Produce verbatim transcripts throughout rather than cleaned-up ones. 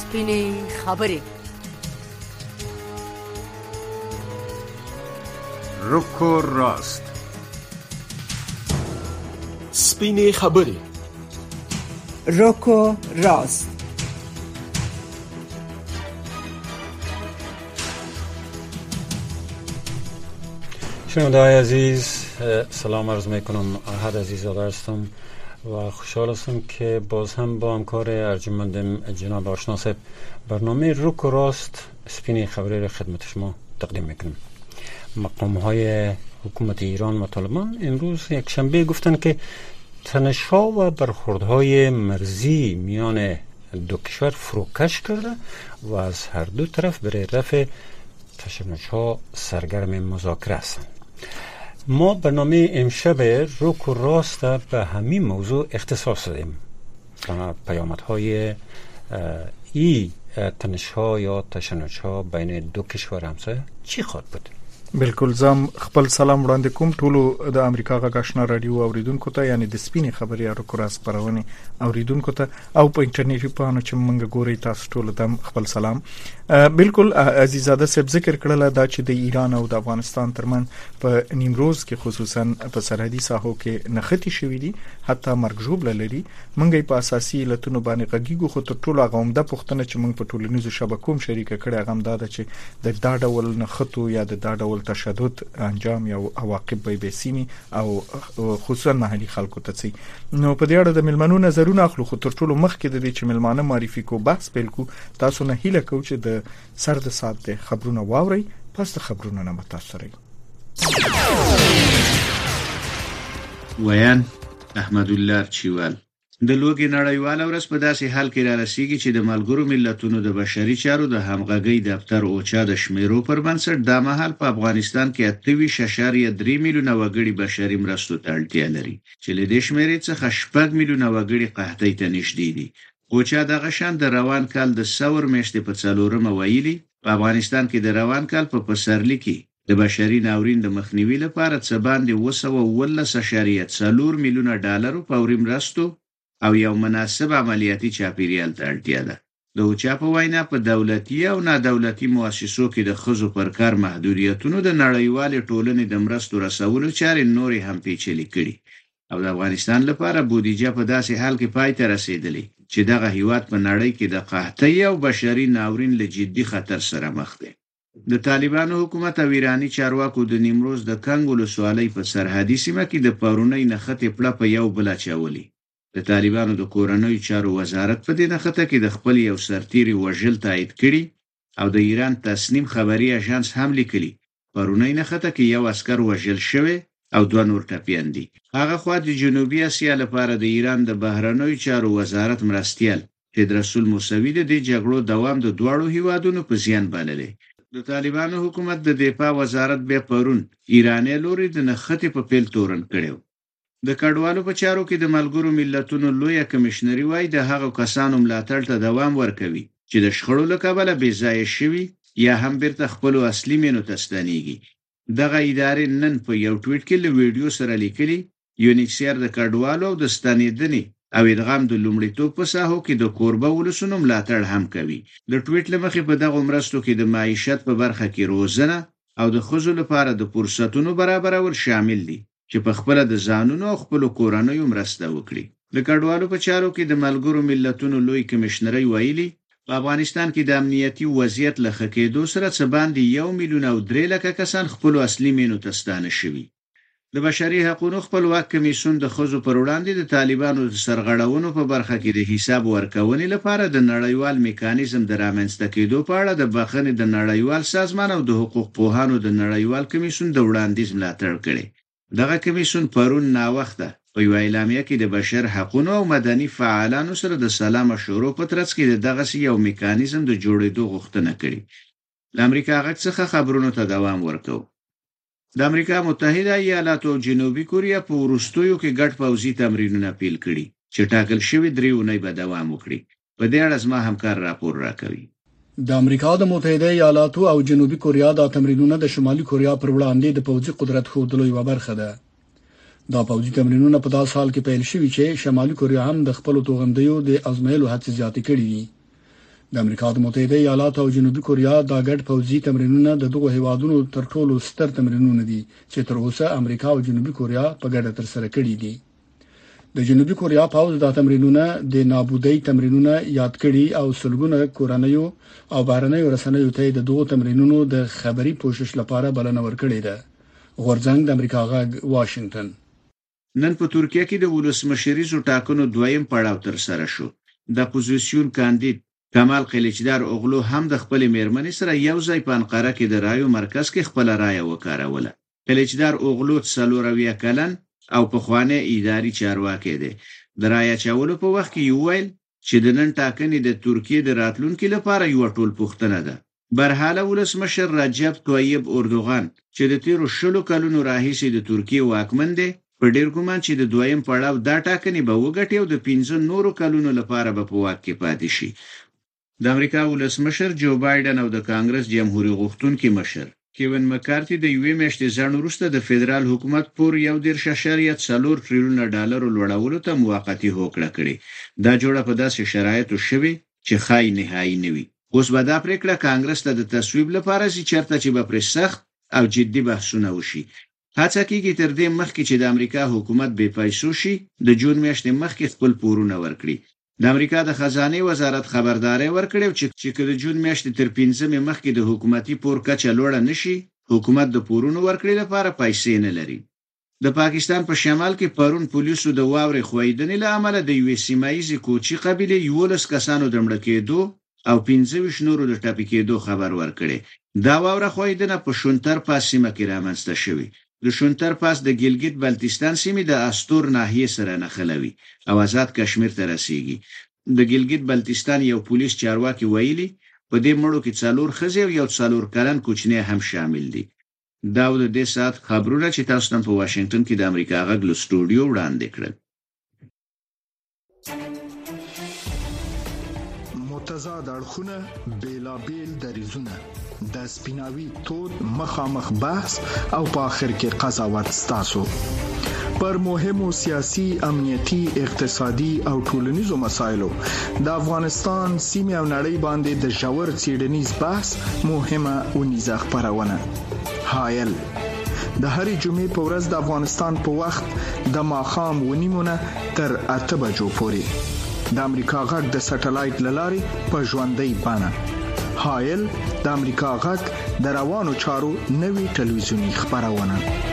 سپینې خبرې. رک و راست. سپینې خبرې. رک و راست. شنونده‌های عزیز، سلام عرض میکنم. احد عزیزاده هستم و خوشحال هستم که باز هم با همکار ارجمندم جناب آشنا صاحب برنامه رک و راست سپینی خبری را خدمت شما تقدیم میکنم. مقام های حکومت ایران و طالبان امروز یک شنبه گفتن که تنش‌ها و برخوردهای مرزی میان دو کشور فروکش کرده و از هر دو طرف برای رفع تشنج‌ها سرگرم مذاکره هستند. ما برنامه امشب رک و راست به همین موضوع اختصاص دادیم. پیامدهای ای تنش‌ها یا تشنج‌ها بین دو کشور همسایه چی خواهد بود؟ بالکل. زم خپل سلام وړاندې کوم ټولو د امریکا غږ آشنا رادیو اوریدونکو ته، یعنی د سپینې خبرې او کورس خبرونه اوریدونکو ته او په انټرنیټي پاڼو چې موږ ګوري تاسو ټول ته خپل سلام. بالکل عزیزاده صاحب ذکر کړل دا چې د ایران او د افغانستان ترمن په نیمروز کې خصوصا په سرحدي ساحو کې نښتې شوې دي، حتی مرګ ژوبله لري. موږ په اساسي علتونو باندې غږیږو، خو تر ټولو غومده پښتنه چې موږ په ټولنیزو شبکو هم شریکه کړې هغه دا ده چې د دا ډول نښتو یا د دا ډول تشدد انجام یا عواقب به بسیمي او خصوصا محلي خلکو ته سي. نو په دې اړه د ملمنو نظرونه اخلو، خو تر ټولو مخکې د دې چې ملمانه معرفي کو بحث پیل کو، تاسو نه هیله کوم چې د سر د ساعت خبرونه واوري. پس د خبرونو نه متاثرې ویان احمد الله چوال. د لوګي نړیواله ورځ په داسې حال کې را رسیږي چې د ملګرو ملتونو د بشري چارو د همغږۍ دفتر اوچا د شمیرو پر بنسټ د مهال په افغانستان کې اته ویشت اعشاریه درې میلیونه وګړي بشري مرستو ته اړتیا لري، چې له دې شمیرې څخه شپږ میلیونه وګړي قحطۍ ته نږدې دي. اوچا دغه شان د روان کال د سور میاشتې په څلورمه ویلي په افغانستان کې د روان کال په پسرلي کې د بشري ناورین د مخنیوي لپاره څه باندې اوه سوه اوولس اعشاریه څلور میلیونه ډالرو فوري مرستو او یو مناسب عملیاتي چاپیریال ته اړتیا ده. د اوچا په وینا په دولتي او نادولتي مؤسسو کې د ښځو پر کار محدودیتونو د نړیوالې ټولنې د مرستو رسولو چارې نورې هم پیچلې کړي او د افغانستان لپاره بودیجه په داسې حال کې پای ته رسیدلې چې دغه هیواد په نړۍ کې د قحطۍ او بشري ناورین له جدي خطر سره مخ دی. د طالبانو حکومت او ایرانی چارواکو د نیمروز د کنګ ولسوالۍ په سرحدي سیمه کې د پرونۍ نښتې پړه په یو بل اچولې. د طالبانو د کورنیو چارو وزارت په دې نښته کې د خپل یو سرتیري وژل تایید کړي او د ایران تسنیم خبري اژانس هم لیکلي پرونۍ نښته کې یو عسكر وژل شوی او دوه نور ټپیان دي. هغه خوا د جنوبي اسیا لپاره د ایران د بهرنیو چارو وزارت مرستیال تدرسول موسوی د دې جګړو دوام د دواړو هیوادونو په زیان بللی. د طالبانو حکومت د دفاع وزارت بیا پرون ایرانی لوري د نښتې په پیل تورن کړو. د کډوالو په چارو کې د ملګرو ملتونو لوی کمشنري وای د هغو کسانو ملاتړ ته دوام ورکوي چې د شخړو له کبله بې ځایه شوي یا هم بیرته خپل اصلي مینو ته ستنېږي. دغه ادارې نن په یو ټویټ کې له ویډیو سره لیکلي یونیسیر د کډوالو او د ستنېدنې او ادغام د لومړیتوب په ساحو کې د کوربه ولسونو ملاتړ هم کوي. د ټویټ له مخې په دغه مرستو کې د معیشت په برخه کې روزنه او د ښځو لپاره د فرصتونو برابرول شامل دي چې په خپل د ځانونو او خپل کورنیو مرسته وکړي. د کډوالو په چارو کې د ملګرو ملتونو لوی کمشنري ویلي په افغانستان کې د امنیتي وضعیت له ښه کېدو سره څه باندې یو میلیون او درې لکه کسان خپل اصلي مینو ته ستانه شوي. د بشري حقوقو خپلواک کمیسیون د ښځو پر وړاندې د طالبانو د سرغړونو په برخه کې د حساب ورکونې لپاره د نړیوال میکانیزم د رامنځته کېدو په اړه د بخښنې د نړیوال سازمان او د حقوق پوهانو د نړیوال کمیسیون د وړاندیز ملاتړ کړي. دغه کمیسیون پرون ناوخته په یو اعلامیه کې د بشر حقوقو او مدني فعالانو سره د سلام مشورو په ترڅ کې دغه یو میکانیزم د جوړېدو غوښتنه کړې. د امریکا غږ څخه خبرونو ته دوام ورکوي. د امریکا متحده ایالاتو او جنوبي کوریا په وروستیو کې ګډ پوځي تمرینونه پیل کړي چې ټاکل شوی درې اونۍ به دوام وکړي. په دې اړه زما همکار راپور راکوي. د امریکا د متحده ایالاتو او جنوبي کوریا د تمرینونه د شمالي کوریا پر وړاندې د پوځي قدرت ښودلو یوه برخه ده. دا پوځي تمرینونه په داسې حال کې پیل شوي چې شمالي کوریا هم د خپل توغندیو د ازمایلو هڅې زیاتې کړې دي. د امریکا متحده ایالاتو او جنوبي کوریا د ګډ پوځي تمرینونه د دغه هیوادونو تر ټولو ستر تمرینونه دي چې تر اوسه امریکا او جنوبي کوریا په ګډه تر سره کړي دي. د جنوبي کوریا پوځ د تمرینونه د نابودۍ تمرینونه یاد کړي او سلګونه کورنیو او بهرنیو رسنیو ته د دغه تمرینونو د خبري پوښښ لپاره بلنه ورکړې ده. غورځنګ د امریکا غږ واشنگټن. نن په ترکیه کې د ولسمشریزو ټاکنو دویم پړاو تر سره شو. د اپوزیسیون کاندید کمال قلیچدار اوغلو هم د خپل میرمنې سره یو ځای په انقره کې د رایو مرکز کې خپل رایه وکاروله. قلیچدار اوغلو څلورویه کلن او په خوانه اداري چارواکي دی. د رایه چولو په وخت کې یو ویل چې د نن ټاکنې د ترکیه د راتلونکو لپاره یو ټول پوښتنه ده. برحاله ولسمشر رجب طیب اردوغان چې د تیرو شلو کلونو راهیسې د ترکیه واکمن دی په ډیر ګمان چې د دویم پړاو دا ټاکنې به وګټي او د پنځه نورو کلونو لپاره به په واک کې پاتې شي. د امریکا ولسمشر جو بایدن او د کانګرس جمهوریت غوښتونکي مشر کیون مکارتي د یوې میاشتې ځان وروسته د فدرال حکومت پور یو ډیر ششریت څلور تریلیون ډالر لوړولو ته موافقه وکړه کړې. دا جوړه په داسې شرایطو شوي چې خای نهایی نه وي. اوس به دا پریکړه کانګرس ته د تصویب لپاره چې چرته چې به پر سخت او جدي بحثونه وشي. هڅه کیږي تر دې مخکې چې د امریکا حکومت بې پیسو شي د جون میاشتې مخکې خپل پورونه ورکړي. د امریکا د خزانه وزارت خبرداري ورکړې چې چې د جون میاشتې تر پنځمې مخکې د حکومتي پور کچه لوړه نشي، حکومت د پورونو ورکړې لپاره پیسې نه لري. د پاکستان په شمال کې پرون پولیسو د واورې خویدنې له امله د یو سیمایي کوچی قبيله یولس کسانو د مړ کېدو او پنځه ویشت نورو د ټاپي کېدو خبر ورکړي. دا واوره خویدنه په شونتر پاس سیمه کې رامنځته شوې. د شونتر پاس د ګیلګیت بلتستان سیمې د استور ناحیه سره نښلوي او آزاد کشمیر ته رسیږي. د ګیلګیت بلتستان یو پولیس چارواکي ویلي په دې مړو کې څلور ښځې او یو څلور کلن کوچنی هم شامل دي. دا د دې سات خبرونه چې تاسو نن په واشنگټن کې د امریکا غږ له سټوډیو وړاندې کړل. متضاد اړخونه بیلابیل دریزونه د سپیناوي تود مخامخ بحث او په آخر کې قضاوت ستاسو پر مهمو سیاسي، امنیتي، اقتصادي او ټولنیزو مسایلو د افغانستان سیمه او نړۍ باندې د ژور څېړنیز بحث مهمه ونیزه خبرونه. حایل د هرې جمعې په ورځ د افغانستان په وخت د ماښام ونیمونه تر اته بجو پورې د امریکا غږ د سټلایټ لارې په ژوندۍ بانه. حایل د امریکا غږ د روانو چارو نوی تلویزیونی خبرونه.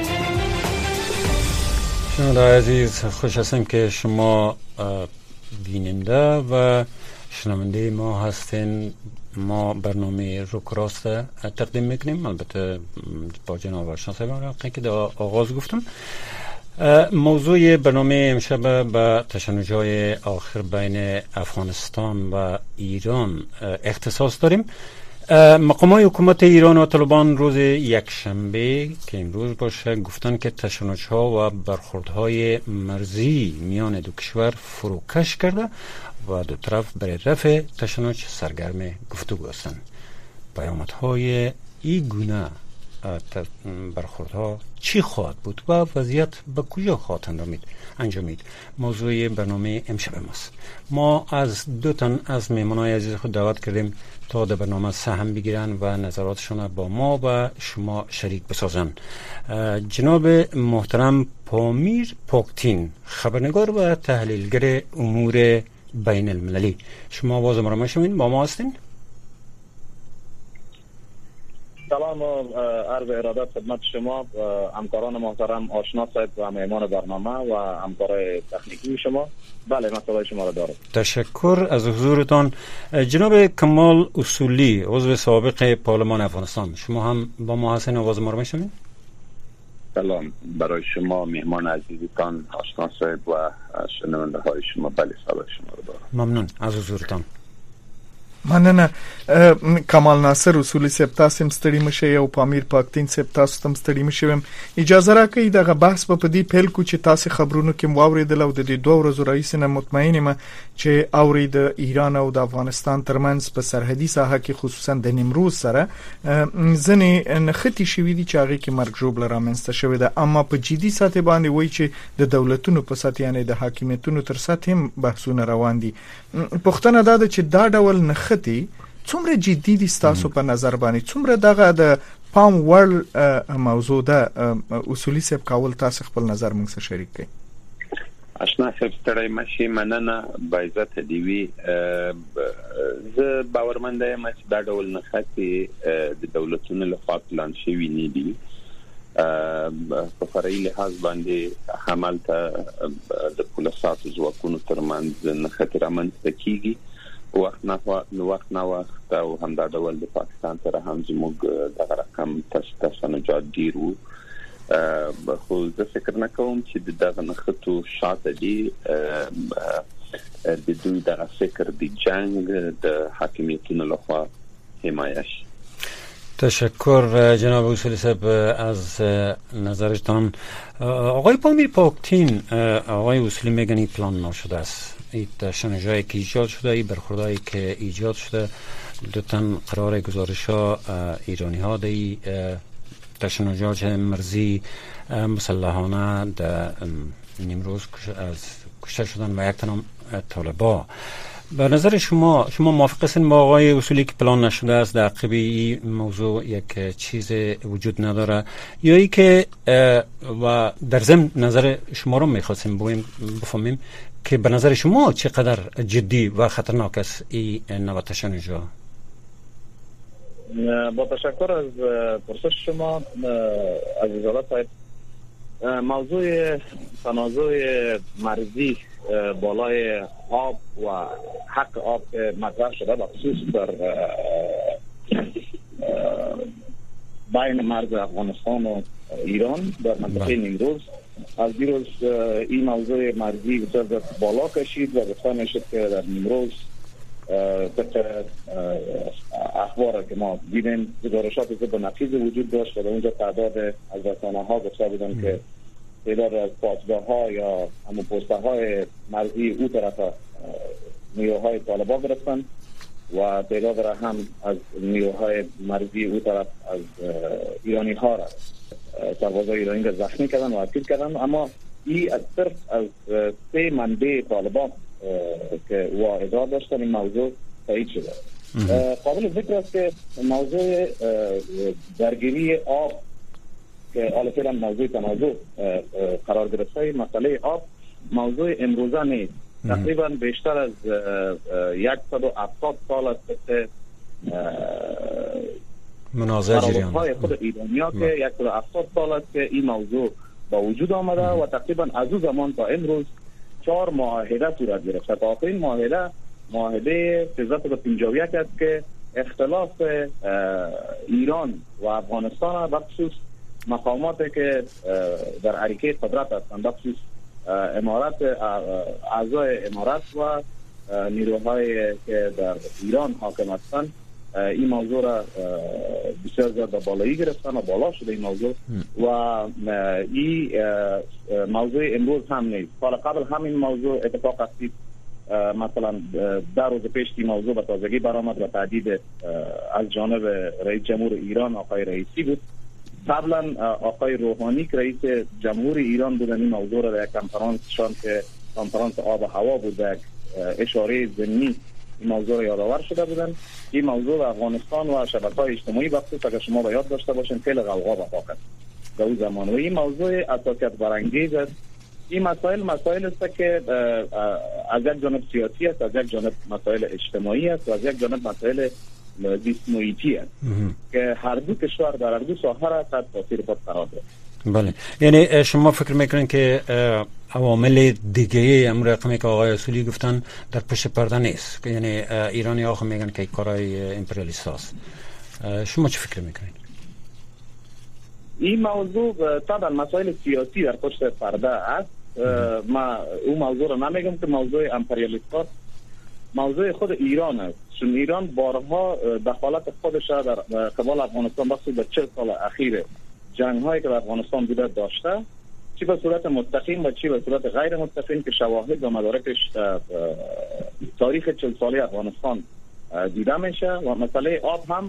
شنونده عزیز، خوش هستم که شما بیننده و شنونده ما هستین. ما برنامه روک راست تقدیم میکنیم، البته با جناب آشنا صاحب که در آغاز گفتم. موضوع برنامه امشب به تشنج‌های آخر بین افغانستان و ایران اختصاص داریم. مقامات حکومت ایران و طالبان روز یکشنبه که امروز باشه گفتن که تشنج‌ها و برخوردهای مرزی میان دو کشور فروکش کرده و دو طرف برای رفع تشنج سرگرم گفتگو هستند. پیامدهای این گونه برخوردها چی خواهد بود و وضعیت به کجا خواهد انجامید؟ موضوع برنامه امشب ماست. ما از دو تن از مهمانای عزیز خود دعوت کردیم تا در برنامه سهم بگیرن و نظراتشون با ما و شما شریک بسازن. جناب محترم پامیر پاکتین، خبرنگار و تحلیلگر امور بین المللی، شما آواز ما را میشنوید؟ با ما هستین؟ سلام و عرض ارادت خدمت شما، همکاران محترم آشنا صاحب و مهمان برنامه و همکار تکنیکی شما. بله، من صدای شما را دارم. تشکر از حضورتان. جناب کمال اصولی، عضو سابق پارلمان افغانستان، شما هم با ما هستین؟ آواز ما رو میشنوید؟ سلام برای شما مهمان عزیزتان آشنا صاحب و شنونده های شما. بله، صدای شما را دارم. ممنون از حضورتان. مننه. کمال ناصر اصولی صاحب، تاسو ستړي مشه او پامیر پاکتین صاحب تاسو تم ستړي مشه. اجازه راکړئ دغه بحث په دې پیل کو چې تاسو خبرونو کې واوریدل او د دې دوه ورځو رئیس نه مطمئن یم چې اورید ایران او د افغانستان ترمنځ په سرحدي ساحه کې خصوصا د نیمروز سره ځنې نختی شوې دي چې هغه کې مرګ ژوبل رامنځته شوې ده، اما په جدي سطح باندې وایي چې د دولتونو په سطح یعنی د حاکمیتونو تر سطح هم بحثونه روان دي. پښتنه دا ده چې دا ډول نخ نختی څومره جدي دي تاسو په نظر باندې څومره دغه د پام وړ موضوع ده اصولي سب کول تاسو خپل نظر موږ سره شریک کړئ آشنا صاحب ستړی مشي مننه بایزت دیوی زه باورمند یم چې دا ډول نخاتي د دولتونو لخوا پلان شوی نه دي په فرعي لحاظ باندې حمل ته د پولیساتو ځواکونو ترمنځ نخاتي رامنځته کیږي وخت نه وخت نه وخت او همدا ډول د پاکستان سره هم زموږ دغه رقم تشنجات ډیر وو خو زه فکر نه کوم چې دغه نخټو شاته دي د دوی دغه فکر د جنگ د حاکمیتونو لخوا حمایت شي. تشکر جناب اصولی صاحب از نظرتان. آقای پامیر پاکتین، آقای اصولی میگن این پلان ناشده است، این تشنجایی که ایجاد شده، این برخوردایی که ایجاد شده دو تن قرار گزارش ها ایرانی ها دی تشنجات مرزی مسلحانه در نیمروز از کشته شدن و یک تن طالبا. به نظر شما شما موافق هستین با آقای اصولی که پلان نشده است در عقب این موضوع یک چیز وجود نداره یا ای که و در ضمن نظر شما رو میخواستیم بفهمیم که به نظر شما چقدر جدی و خطرناک است این نوع تشنجات؟ با تشکر از پرسش شما عزیزاده صاحب. موضوع تنازع مرزی بالای آب و حق آب مطرح شده به خصوص در بین مرز افغانستان و ایران در منطقه نیمروز از دیروز این موضوع مرزی بسیار بالا کشید و گفته میشد که در نیمروز طبق اخبار که ما دیدیم گزارشات ضد نقیض وجود داشت و در اونجا تعداد از رسانه ها گفته بودن که تعداد از پاسگاه ها یا همون پسته های مرزی او طرف نیروهای طالبان گرفتن و تعداد را هم از نیروهای مرزی او طرف از ایرانی ها را سربازای ایرانی را زخمی کردن و اسیر کردن. اما این از صرف از سه منبع طالبان که واردات داشتن این موضوع تایید شده. قابل ذکر است که موضوع درگیری آب که حالا فعلا موضوع تنازع قرار گرفته، مسئله آب موضوع امروزه نیست. تقریبا بیشتر از صد و هفتاد سال است که منازعه جریان های خود ایرانیا که صد و هفتاد سال است که این موضوع با وجود آمده و تقریبا از اون زمان تا امروز چهار معاهده صورت گرفته. تا آخرین معاهده معاهده سیزده و پنجاه و یک است که اختلاف ایران و افغانستان به خصوص مقاماتی که در حرکه قدرت هستند، به خصوص امارات، اعضای امارات و نیروهای که در ایران حاکم هستند، این موضوع را بسیار زیاد بالایی گرفتن و بالا شده این موضوع و این موضوع امروز هم نیست. سال قبل همین موضوع اتفاق افتید، مثلا در روز پیش این موضوع به تازگی برآمد و تهدید از جانب رئیس جمهور ایران آقای رئیسی بود. قبلا آقای روحانی که رئیس جمهور ایران بودن این موضوع را در یک کنفرانسشان که کنفرانس آب و هوا بود در اشاره ضمنی این موضوع یادآور شده بودن. این موضوع افغانستان و شبکه‌های اجتماعی بخصوص اگر شما به یاد داشته باشین خیلی غوغا برپا کرد در اون زمان و این موضوع اساسیت برانگیز است. این مسائل مسائل است که از یک جانب سیاسی است، از یک جانب مسائل اجتماعی است و از یک جانب مسائل زیست محیطی است که هر دو کشور در هر دو ساحه را تحت تاثیر خود قرار داد. بله، یعنی شما فکر میکنین که عوامل دیگه امر رقمی که آقای اصولی گفتن در پشت پرده نیست، یعنی ایرانی ها هم میگن که کارهای امپریالیست هست. شما چه فکر میکنین؟ این موضوع طبعا مسائل سیاسی در پشت پرده است. ما اون موضوع رو نمیگم که موضوع امپریالیست هست، موضوع خود ایران است، چون ایران بارها دخالت خودش در قبال افغانستان بخصوص در چهل سال اخیر جنگ هایی که در افغانستان بوده داشته، چی به صورت مستقیم و چی به صورت غیر مستقیم که شواهد و مدارکش تاریخ چهل ساله افغانستان دیده میشه. و مسئله آب هم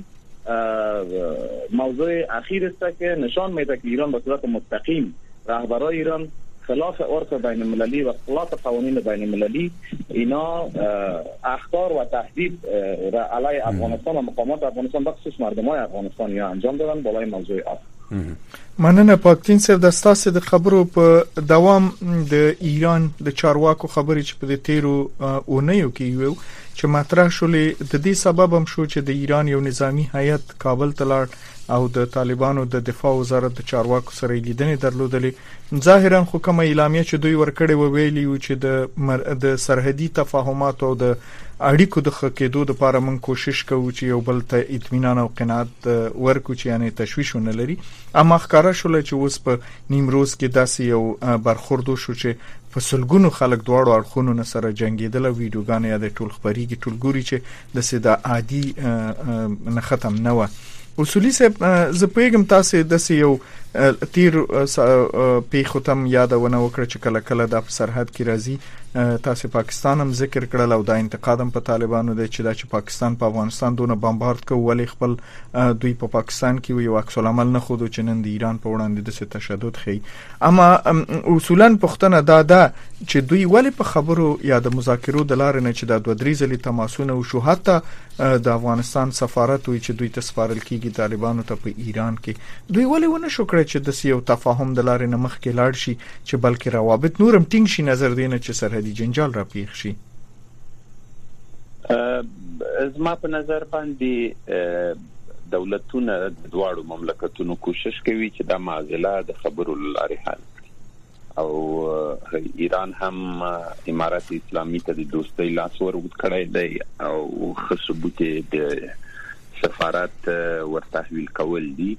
موضوع اخیر است که نشان میده که ایران به صورت مستقیم رهبرای ایران خلاف عرف بین المللی و خلاف قوانین بین المللی اینا اخطار و تهدید را علیه افغانستان و مقامات افغانستان بخصوص مردمای افغانستان یا انجام دادن بالای موضوع آب. مننه پاکتین صاحب د ستاسو د خبرو په دوام د ایران د چارواکو خبرې چې په تیرو اونیو کې یو چې مطرح شولې د دې سبب هم شو چې د ایران یو نظامی هیئت کابل ته لاړ او د طالبانو د دفاع وزارت د چارواکو سره لیدنې درلودلې. ظاهرا خو کومه اعلامیه چې دوی ورکړې و ویلي و چې د د سرحدي تفاهمات او د اړیکو د ښه کېدو لپاره موږ کوشش کوو چې یو بل ته اطمینان او قناعت ورکو چې یعنی تشویش نه لري. اما ښکارا شول چې اوس په نیمروز کې داسې یو برخورد شو چې په سلګونو خلک دواړو اړخونو سره جنگیدل او ویډیوګانې یا د ټول خبريږي ټولګوري چې د سیده عادي نه ختم نه و. اصولي صاحب زه پیغام تاسو د یو تیر پیښو تم یادونه وکړه چې کله کله د سرحد کې راځي. تاسو پاکستان هم ذکر کړل او د انتقادم په طالبانو د چې د پاکستان په افغانستان دونه بمبارد کوي ولی خپل دوی په پا پاکستان کې یو عکس العمل نه خودو چې نن د ایران په وړاندې د تشدد خي. اما اصولا پښتنه دا ده چې دوی ولی په خبرو یا د مذاکرو د لارې نه چې د دوه درې ځلې تماسونه او شو حتی د افغانستان سفارت وي چې دوی تسپارل کیږي طالبانو ته په ایران کې دوی ولی ونه شو کړی چې د یو تفاهم د لارې نه مخ کې لاړ شي چې بلکې روابط نورم ټینګ شي نظر دینه چې سرحدي جنجال را پیښ شي. زما په نظر باندې دولتونه د دواړو مملکتونو کوشش کوي چې د معضله د خبرو لارې حل کړي او ایران هم امارات اسلامي ته د دوستۍ لاس ورغوت کړی دی او ثبوت د سفارت ورتحویل کول دي.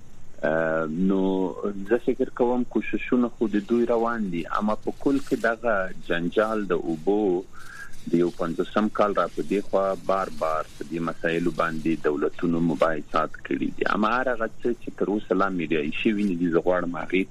نو زه فکر کوم کوششونه خو د دوی روان دي اما په کل کې دغه جنجال د اوبو د یو پنځوسم کال را په دی خو بار بار په دې مسایلو باندې دولتونو مباحثات کړي دي اما هغه چې تر اوسه لا میډیایي شوي نه دي. زه غواړم هغې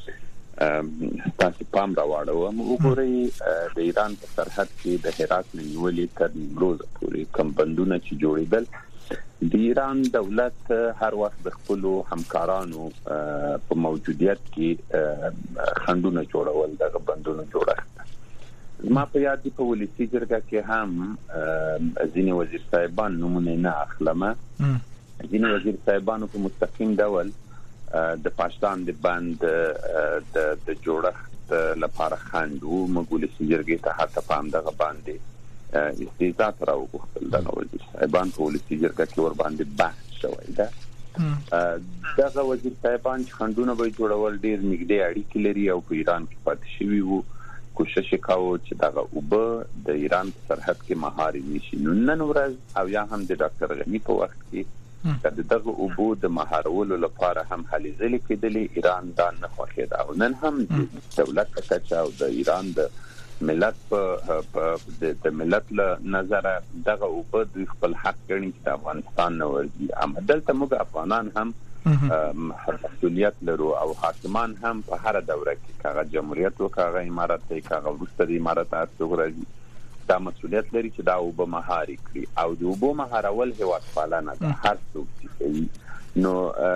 ته تاسو پام راواړوم. وګورئ د ایران په سرحد کې د هرات نه نیولې تر نیمروز پورې کوم بندونه چې جوړېدل د ایران دولت هر وخت د خپل همکارانو په موجودیت کې خندونه جوړول دغه بندونه جوړه. ما په یاد دي په ولسی جرګه کې هم ځینې وزیر صاحبان نمونه نه اخلم. ځینې وزیر صاحبانو په مستقیم ډول د پاکستان د بند د جوړښت لپاره خندو موږ ولسی جرګې ته حتی په همدغه باندې استیزات را وغوښتل. دغه وزیر صاحبان په ولسی جرګه کې ور باندې بحث شوی ده. دغه وزیر صاحبان چې خندونه به جوړول ډیر نږدې اړیکې لري او په ایران کې پاتې شوي وو. کوشش کاوه چې دغه اوبه د ایران په سرحد کې مهار نشي. نو نن ورځ او یا هم د ډاکټر غنی په وخت کې د دغه اوبو د مهارولو لپاره هم هلې ځلې کېدلې. ایران دا نه خوښېده او نن هم د دولت په کچه او د ایران د ملت په د ملت له نظره دغه اوبه دوی خپل حق ګڼي چې د افغانستان نه ورځي. اما دلته موږ افغانان هم مسؤلیت لرو او حاکمان هم په هر دوره کې کاغه جمهوریت او کاغه امارات ته کاغه وروسته د امارات ارڅوګ راځي دا مسؤلیت لري چې دا اوبه مهاري کړي او د اوبو مهارول هیواد پالنه ده هر څوک چې کوي. نو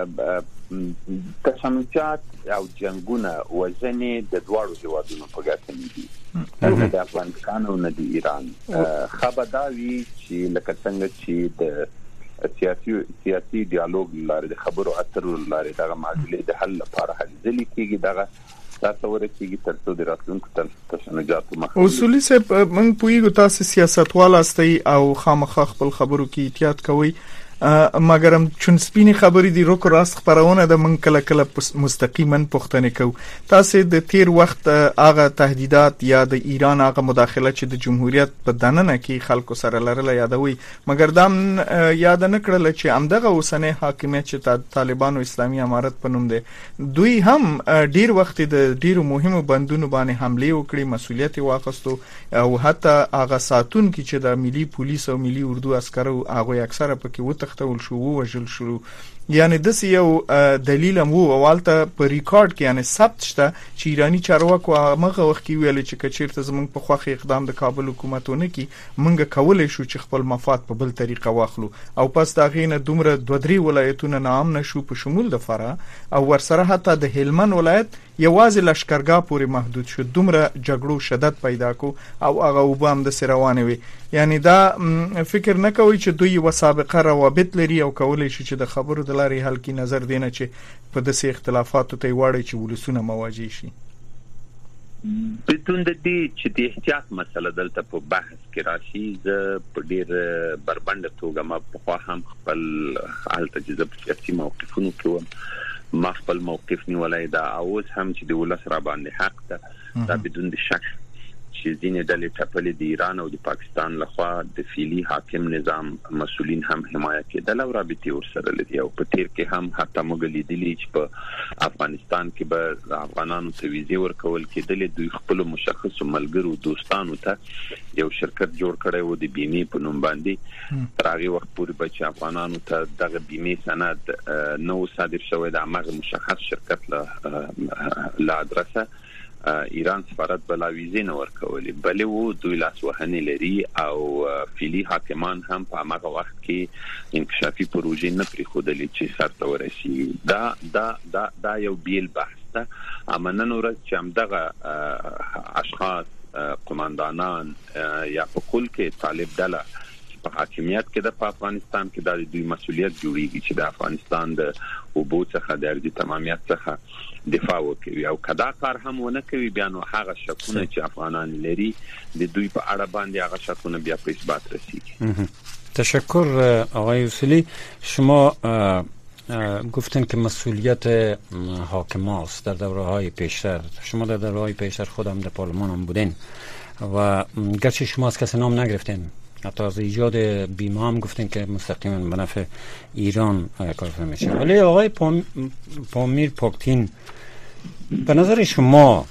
تشنجات او جنگونه وزنې د دواړو هیوادونو په ګټه نه دي نه د افغانستان او نه د ایران. خبرداوی چې لکه څنګه چې د سیاسي سیاسي ډیالوګ لاره د خبرو اترو لاره دغه معادلې د حل لپاره هلې ځلې کېږي. دغه تاسو ورکیږي تر څو د راتلونکو تشنجاتو مخه. اصولي صاحب موږ پوهیږو تاسو سیاستوال استئ او خامخا خپل خبرو کې احتیاط کوئ مګرم چون سپینې خبرې دی روکو راست خبرونه د من کله کله مستقیما پښتنه کو. تاسو د تیر وخت هغه تهدیدات یا د ایران هغه مداخله چې د جمهوریت په دننه کې خلکو سره لرل یادوي مګر دا یاد نه کړل چې همدغه اوسنۍ حاکمیت چې طالبانو اسلامي امارت په نوم دی دوی هم ډیر وخت د ډیرو مهمو بندونو باندې حمله وکړي مسولیت واخستو او حتی هغه ساتون کې چې د ملي پولیس او ملي اردو عسکرو هغه اکثره پکې وته تول شو وژل شو یعنی د یو دلیل مو اولته په ریکارډ کې یعنی ثبت شته چې ایرانی چارواکو هغه وخت کې ویل چې کچیرته زمونږ په خوخه اقدام د کابل حکومتونه کې مونږ کولای شو چې خپل مفاد په بل طریقه واخلو او پس دا غینه دومره دوه درې ولایتونه نام نشو په شمول د فرا او ورسره حتی د هلمند ولایت یوازې لشکرګاه پورې محدود شو. دومره جګړو شدت پیدا کو او هغه وبام د سروانه وي. یعنی دا فکر نه کوي چې دوی و سابقه روابط لري او کولای شي چې د خبرو د لارې حل کې نظر دینه چې په داسې اختلافاتو ته وړي چې ولسونه مواجه شي. بدون د دې چې د احتیاط مسله دلته په بحث کې راشي، زه په ډیر بربنده توګه ما په خوا هم خپل حالت جذب سیاسي موقفونو کې وم، ما خپل موقف نیولای دا اوس هم چې د ولس را باندې حق ده دا بدون د شک چې ځینې ډلې ټپلې د ایران او د پاکستان لخوا د فعلی حاکم نظام مسؤلین هم حمایت کېدل او رابطې ورسره لري او په تیر کې هم حتی موږ لیدلي چې په افغانستان کې به افغانانو ته ویزې ورکول کېدلې، دوی خپل مشخصو ملګرو دوستانو ته یو شرکت جوړ کړی و د بیمې په نوم باندې، تر هغې وخت پورې به چې افغانانو ته دغه بیمې سند نه و صادر شوی د هماغه مشخص شرکت له ادرسه ایران سفارت بلا ویزې نه ورکولې، بلې و دوی لاسوهنې لري او فعلي حاکمان هم په هغه وخت کې انکشافي پروژې نه پرېښودلې چې سرته ورسیږي. دا دا دا دا یو بیل بحث ده. اما نن ورځ چې همدغه اشخاص قماندانان یا په کل کې طالب ډله په حاکمیت کې د افغانستان کې د دوی مسؤلیت جوړیږي چې د افغانستان د اوبو څخه د ارضي تمامیت څخه دفاع وکړي او کدا کار هم ونه کوي بیا نو هغه شکونه چې افغانان لري د دوی په اړه باندې هغه شکونه بیا په اثبات رسیږي. تشکر آقای اصولی. شما گفتن که مسئولیت حاکم هاست در دوره های پیشتر. شما در دوره های پیشتر خودم در پارلمان هم بودین و گرچه شما از کسی نام نگرفتین، حتی از ایجاد بیمه هم گفتین که مستقیما به نفع ایران کار میشه، ولی آقای پام... پامیر پاکتین به نظر شما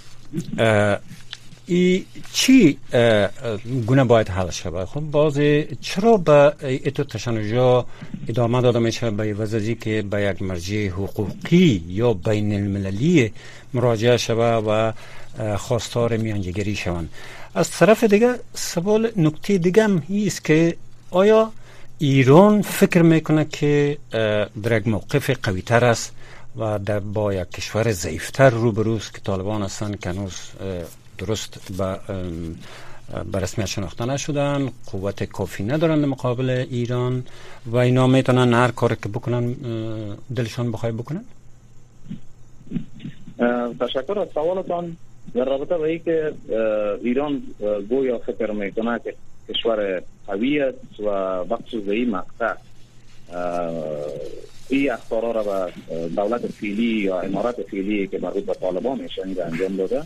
ای چی گونه باید حل شود؟ خب بازی چرا به ایتو تشنجا ادامه داده میشه به وضعی که به یک مرجع حقوقی یا بین المللی مراجعه شود و خواستار میانجیگری شوند؟ از طرف دیگه سوال نکته دیگه هم هیست که آیا ایران فکر میکنه که در یک موقف قوی تر است و در با یک کشور ضعیفتر روبروست که طالبان هستن که هنوز درست به به رسمیت شناخته نشدن، قوت کافی ندارن مقابل ایران و اینا میتونن هر کاری که بکنن دلشان بخواه بکنن؟ تشکر از سوالتان. در رابطه با اینکه ایران گویا فکر میکنه که کشور قوی است و بخصوص این مقطع این اخطارا را به دولت فعلی یا امارات فعلی که مربوط به طالبان میشه انجام داده،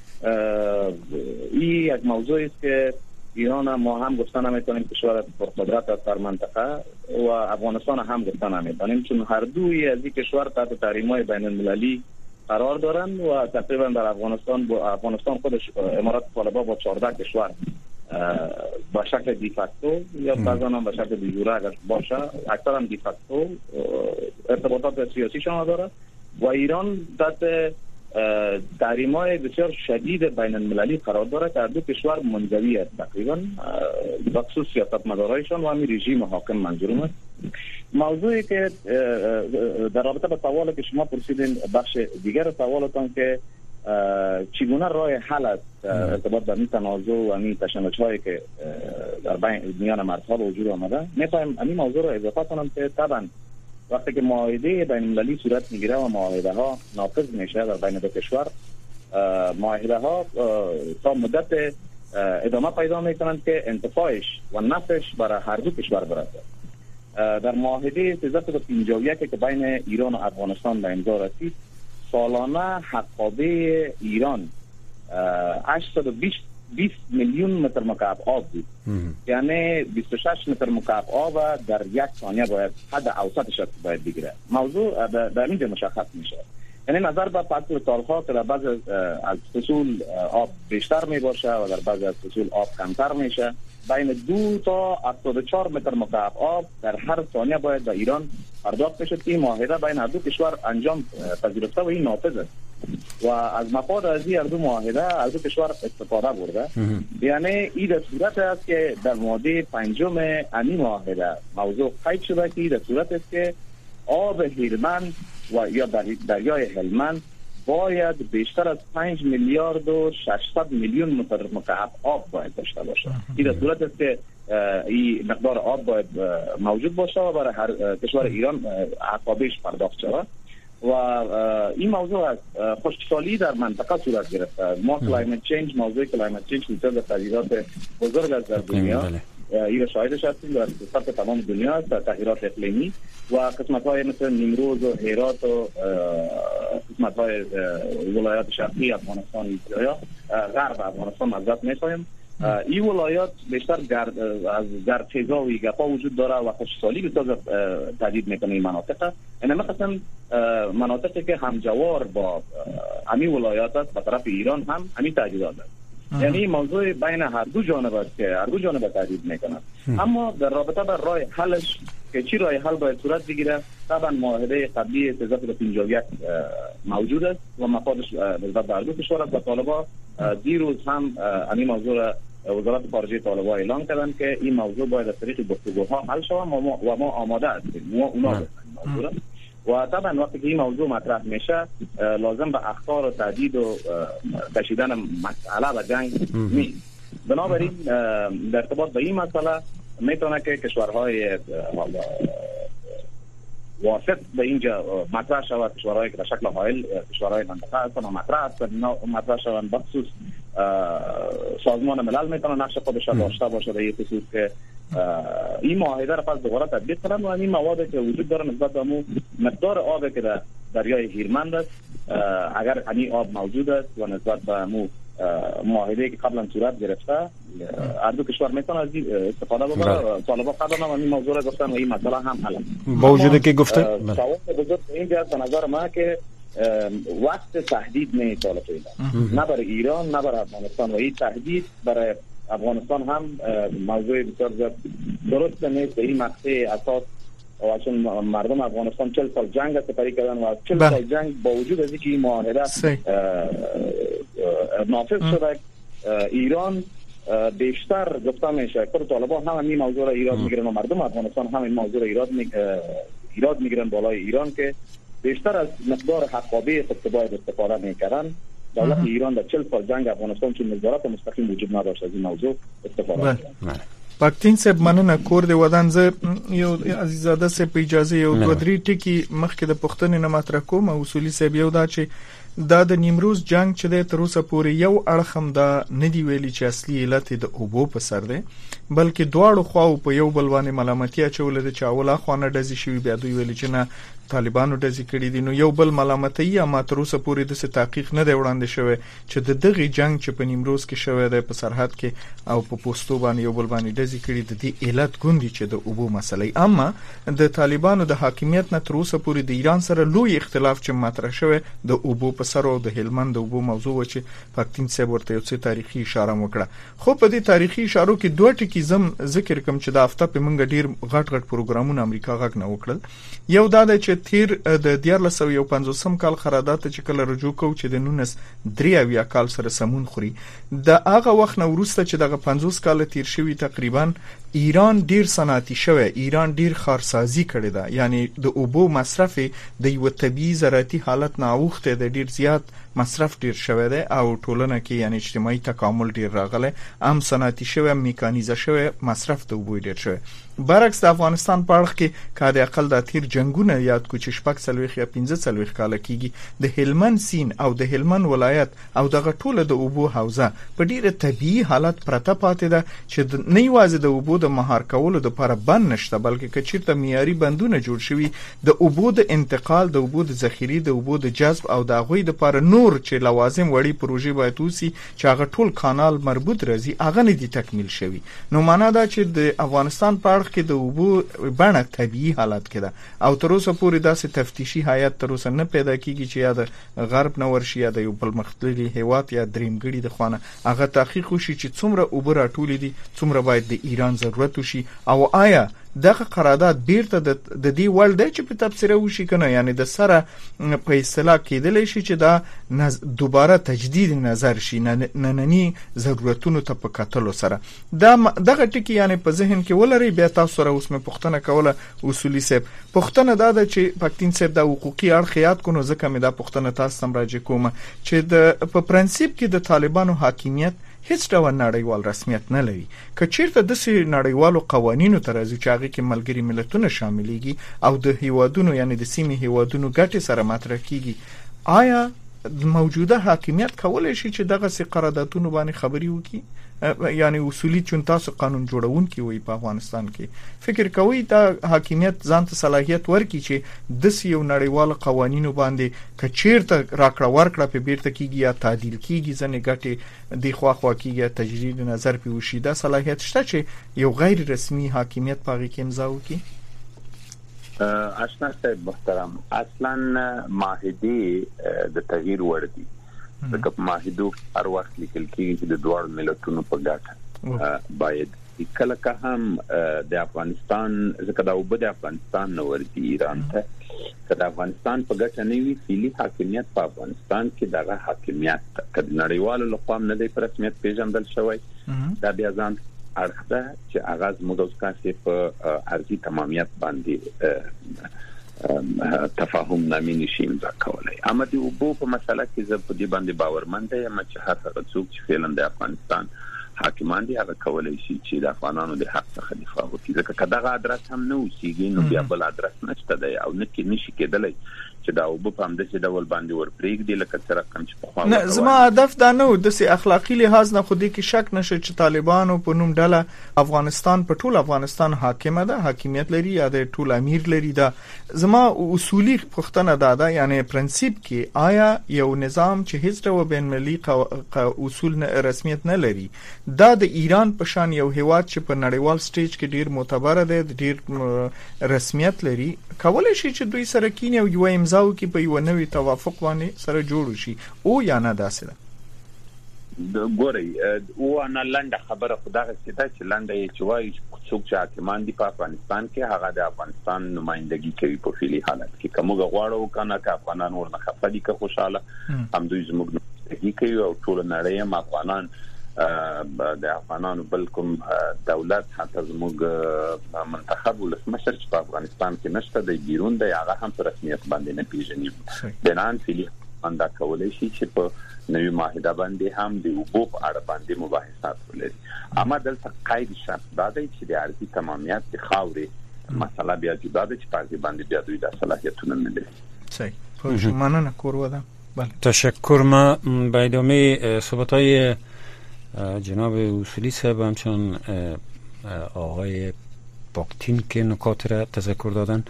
این یک موضوع است که ایران ما هم گفته نمیتونیم کشور پرقدرت است در منطقه و افغانستان هم گفته نمیتونیم، چون هر دوی از این کشور تحت تحریم‌های بین المللی قرار دارن و تقریبا در افغانستان با افغانستان خودش امارات طالبان با چهارده کشور با شکل دیفاکتو یا بعضا هم به شکل دیجوره اگر باشه اکثرا دیفاکتو ارتباطات سیاسی شما داره و ایران تحت تحریم‌های بسیار شدید بین المللی قرار داره که دو کشور منزوی است تقریبا بخصوص سیاستمدارایشان و همین رژیم حاکم منظورم است. موضوعی که در رابطه با سوالی که شما پرسیدین بخش دیگر سوالتان که چگونه راه حل است ارتباط با این تنازع و این تشنج‌هایی که در بین میان مردها به وجود آمده، می‌خوایم این موضوع را اضافه کنم که طبعا وقتی که معاهده بین المللی صورت میگیره و معاهده ها نافذ میشه در بین دو کشور، معاهده ها تا مدت ادامه پیدا میکنند که انتفاعش و نفعش برای هر دو کشور برسد. در معاهده سیصد و پنجاه و یک که بین ایران و افغانستان به امضا رسید، سالانه حقابه ایران هشتصد و بیست میلیون متر مکعب آب بود، یعنی بیست و شش متر مکعب آب در یک ثانیه باید حد اوسطش باید بگیره. موضوع در اینجا مشخص میشه. یعنی نظر به فصل سالها که در بعض از فصول آب بیشتر می باشه و در بعض از فصول آب کمتر میشه، بین دو تا هفتاد و چهار متر مکعب آب در هر ثانیه باید به ایران پرداخت بشه. این معاهده بین هر دو کشور انجام پذیرفته و این نافذ است و از مفاد از این هر دو معاهده هر دو کشور استفاده برده. یعنی این در صورت است که در ماده پنجم امی معاهده موضوع قید شده که در صورت است که آب هلمند و یا دریای هلمند باید بیشتر از پنج میلیارد و ششصد میلیون متر مکعب آب باید داشته باشه. این در صورت است که این مقدار آب باید موجود باشه و برای هر کشور ایران عقابش پرداخت شود و این موضوع از خشکسالی در منطقه صورت گرفته. ما کلایمت چینج، موضوع کلایمت چینج میتونه در تغییرات بزرگ از در دنیا این شاهدش هستیم در سطح تمام دنیا در تغییرات اقلیمی و قسمت های مثل نیمروز و هرات و قسمت های ولایات شرقی افغانستان یا غرب افغانستان مزد میخوایم. این ولایات بیشتر گرد از گردخیزا و گپا وجود داره و خشکسالی بسیار تهدید میکنه این مناطق. این مثلا مناطقی که همجوار با همین ولایات است به طرف ایران هم همین تهدیدات است. یعنی این موضوع بین هر دو جانب است که هر دو جانب تهدید میکنه. اما در رابطه با راه حلش که چی راه حل باید صورت بگیره، طبعا معاهده قبلی سیصد و پنجاه و یک موجود است و مفادش نسبت به هر دو کشور است. طالبان دیروز هم همین موضوع وزارت خارجه طالبان اعلام کردن که این موضوع باید از طریق گفتگوها حل شود و ما آماده هستیم. ما اونا موضوع و طبعا وقتی که این موضوع مطرح میشه لازم به اخطار و تهدید و کشیدن مسئله و جنگ نیست. بنابراین در ارتباط به این مسئله میتونه که کشورهای واسط به اینجا مطرح شود، کشورهایی که به شکل حائل کشورهای منطقه هستن و مطرح هستن مطرح شوند. بخصوص سازمان ملل میتونه نقش خودش داشته باشه در این خصوص که این معاهده را پس دوباره تطبیق کنند و این موادی که وجود داره نسبت به مقدار آبی که در دریای هلمند است اگر همین آب موجود است و نسبت به مو معاهده که قبلا صورت گرفته هر دو کشور میتونه از استفاده بکنه. طالبان قبلا هم این موضوع را گفتن و این مسئله هم حل با وجود که گفته سوال بزرگ اینجا به نظر ما که وقت تهدید نه طالبان نه برای ایران نه برای افغانستان و این تهدید برای افغانستان هم موضوع بسیار درست نیست. این مقطع اساس و چون مردم افغانستان چهل سال جنگ سپری کردن و چهل سال جنگ با وجود از اینکه این معاهده نافذ شده ایران بیشتر گفته میشه که طالبان هم این موضوع را ایراد میگیرن و مردم افغانستان هم این موضوع را ایراد ایراد میگیرن بالای ایران که بیشتر از مقدار حقابه که باید استفاده میکردن. دولت ایران در چهل سال جنگ افغانستان چون نظارت مستقیم وجود نداشت از این موضوع استفاده کرد. پاکتین صاحب مننه کور دی ودان زه یو عزیزاده صاحب په اجازه یو دوه درې ټکي مخکې د پښتنې نه مطرح کوم. اصولي صاحب یو دا چې دا د نیمروز جنگ چې د تر اوسه پورې یو اړخ هم دا نه دی ویلي چې اصلي علت د اوبو په سر دی بلکې دواړو خواو په یو بل باندې ملامتي اچولې ده چې اوله خوا نه ډزې شوي بیا دوی ویلي چې نه طالبانو ډزې کړي دي. نو یو بل ملامتي اما تر اوسه پورې د څه تحقیق نه دی وړاندې شوی چې د دغه جنگ چې په نیمروز کې شوی دی په سرحد کې او په پوسټو باندې یو بل باندې ډزې کړي د دې علت ګوندي چې د اوبو مسلې. اما د طالبانو د حاکمیت نه تر اوسه پورې د ایران سره لوی اختلاف چې مطرح شوی د اوبو په سر او د هلمند د اوبو موضوع و چې پاکتین صاحب ورته یو څه تاریخي اشاره وکړه. خو په دې تاریخي اشارو کې دوه ټکي زم ذکر کوم چې د هفته په منګه ډیر غټ غټ پروګرامونه امریکا غږ نه وکړل. یو دا د چې تیر د دیارلس سوه یو پنځوسم کال قرارداد چې کله رجوع کو چې د نونس درې اویا کال سره سمون خوري د هغه وخت نه وروسته چې دغه پنځوس کال تیر شوی تقریبا ایران ډیر صنعتي شوی، ایران ډیر خارسازي کړی ده، یعنی د اوبو مصرف د یو طبيعي زراعتي حالت نه اوخته د ډیر زیات مصرف ډیر شوی دی او ټولنه کې یعنی اجتماعي تکامل ډیر راغلی، ام صنعتي شوی، میکانیزه شوی، مصرف د اوبو ډیر شوی. برعکس د افغانستان په اړه کې کا د اقل د تیر جنگونه یاد کو چې شپږ سلويخ یا پنځه سلويخ کال کېږي د هلمند سین او د هلمند ولایت او دغه ټوله د اوبو حوزه په ډیره طبيعي حالت پرته پاتې ده چې نه یوازې د اوبو د مهار کولو لپاره بند نشته بلکې کچیرته معیاري بندونه جوړ شوي د اوبو د انتقال، د اوبو د ذخیره، د اوبو د جذب او د غوي د لپاره نور نور چې لوازم وړي پروژې باید وسی چې هغه ټول کانال مربوط راځي هغه نه دي تکمیل شوی. نو معنا دا چې د افغانستان په اړه کې د اوبو بڼه طبيعي حالت کې ده او تر اوسه پورې داسې تفتیشي هیئت تر اوسه نه پیدا کیږي چې یا د غرب نه ورشي یا د یو بل مختلفي هیواد یا درېمګړي د خوانه هغه تحقیق وشي چې څومره اوبو راټولې دي څومره باید د ایران ضرورت وشي او آیا دغه قرارداد بیرته د دې وړ دی چې په تبصره وشي کنه، یعنی د سره په اصطلاح کېدلی شي چې دا نز... دوباره تجدید نظر شي نننی ضرورتونو ته په کتلو سره. دا دغه ټکی یعنی په ذهن کې ولري. بیا تاسو سره اوس مې پوښتنه کوله اصولي صاحب، پوښتنه دا ده چې پښتين صاحب د حقوقي اړخ یاد کو، نو ځکه مې دا پوښتنه تاسو سم راځي کوم چې د په پرنسيپ کې د طالبانو حاکمیت هیڅ ډول نړیوال رسمیت نه لري. که چیرته د سې نړیوالو قوانینو تر ازو چاغي کې ملګری ملتونه شاملېږي او د هیوادونو یعنی د سیمې هیوادونو ګټې سره مطرح کیږي، آیا موجوده حاکمیت کولای شي چې دغه سې قراردادونو باندې خبري وکړي؟ یعنی اصولي چون تاسو قانون جوړون کی وي په افغانستان کې فکر کوي دا حاکمیت ځان ته صلاحیت ورکړي چې د یو نړیوال قوانینو باندې کچیرته راکړه ورکړه په بیرته کیږي یا تعدیل کیږي ځنې ګټي د خوا خوا کیږي تجدید نظر په وشي، دا صلاحیت شته چې یو غیر رسمي حاکمیت پاغي کې امضا وکړي؟ آشنا صاحب محترم، اصلا معاهده د تغییر وړ دي. دغه معاهده هر وخت لیکل کېږي چې د دوه ملتونو په ګټه باید کله که هم د افغانستان ځکه دا وبد افغانستان نو ورته ایران ته کله افغانستان په ګټه نه وي فعلی حاکمیت په افغانستان کې دغه حاکمیت کله نړیوالو لخوا نه دی په رسمیت پیژندل شوی. دا بیا ځان اړخته چې اغاز موږ اوس کاسې په ارضي تمامیت باندې تفاهم نامې نشي امضا کولای. اما د اوبو په مسله کې زه په دې باندې باورمند یم چې هر هغه څوک چې فعلا د افغانستان حاکمان دي هغه کولای شي چې د افغانانو د حق څخه دفاع وکړي. ځکه که دغه ادرس هم نه اوسېږي نو بیا بل ادرس نشته دی او نه کې نشي کېدلی چې دا اوبه په همداسې ډول باندې ورپرېږدي لکه څه رقم چې پخوا نه. زما هدف دا نه و داسې اخلاقي لحاظ نه، خو دې کې شک نشته چې طالبانو په نوم ډله افغانستان په ټول افغانستان حاکمه ده، حاکمیت لري یا د ټول امیر لري. دا زما اصولي پوښتنه ده دا یعنی پرنسيپ کې آیا یو نظام چې هیڅ ډول بین المللي اصول نه رسمیت نه لري، دا د ایران په شان یو هیواد چې په نړیوال سټیج کې ډیر معتبر دی، ډیر رسمیت لري، کولای شي چې دوی سره کینی او یو امضا وکړي په یو نوې توافق باندې سره جوړ شي او یا نه؟ داسې ده د ګوري او انا لنډه خبره خدای ستاسو چې لنډه یې چوي څوک چې حاکمان دي په افغانستان کې هغه د افغانستان نمائندګي کوي په فعلی حالت کې. کومه غواړو کنه که افغانان ورنه خپه دي که خوشاله هم دوی زموږ نمائندګي کوي او ټول نړۍ هم افغانان د افغانانو بلکم دولت حتی زموږ منتخب ولسمشر چې په افغانستان کې نشته د بیرون د هغه هم په رسمیت باندې نه پیژني. بنان فعلی باندې کولای شي چې په نوې معاهده باندې هم د اوبو په اړه باندې مباحثات ولري. اما دلته قید شرط دا دی چې د ارضي تمامیت د خاورې مسله بیا جدا ده چې په ارضي باندې بیا دوی د صلاحیتونه نه لري. صحیح. خب مننه کوروده. بله تشکر. ما به ادامه صحبت‌های جناب اصولی صاحب همچون آقای باکتین که نکات را تذکر دادن،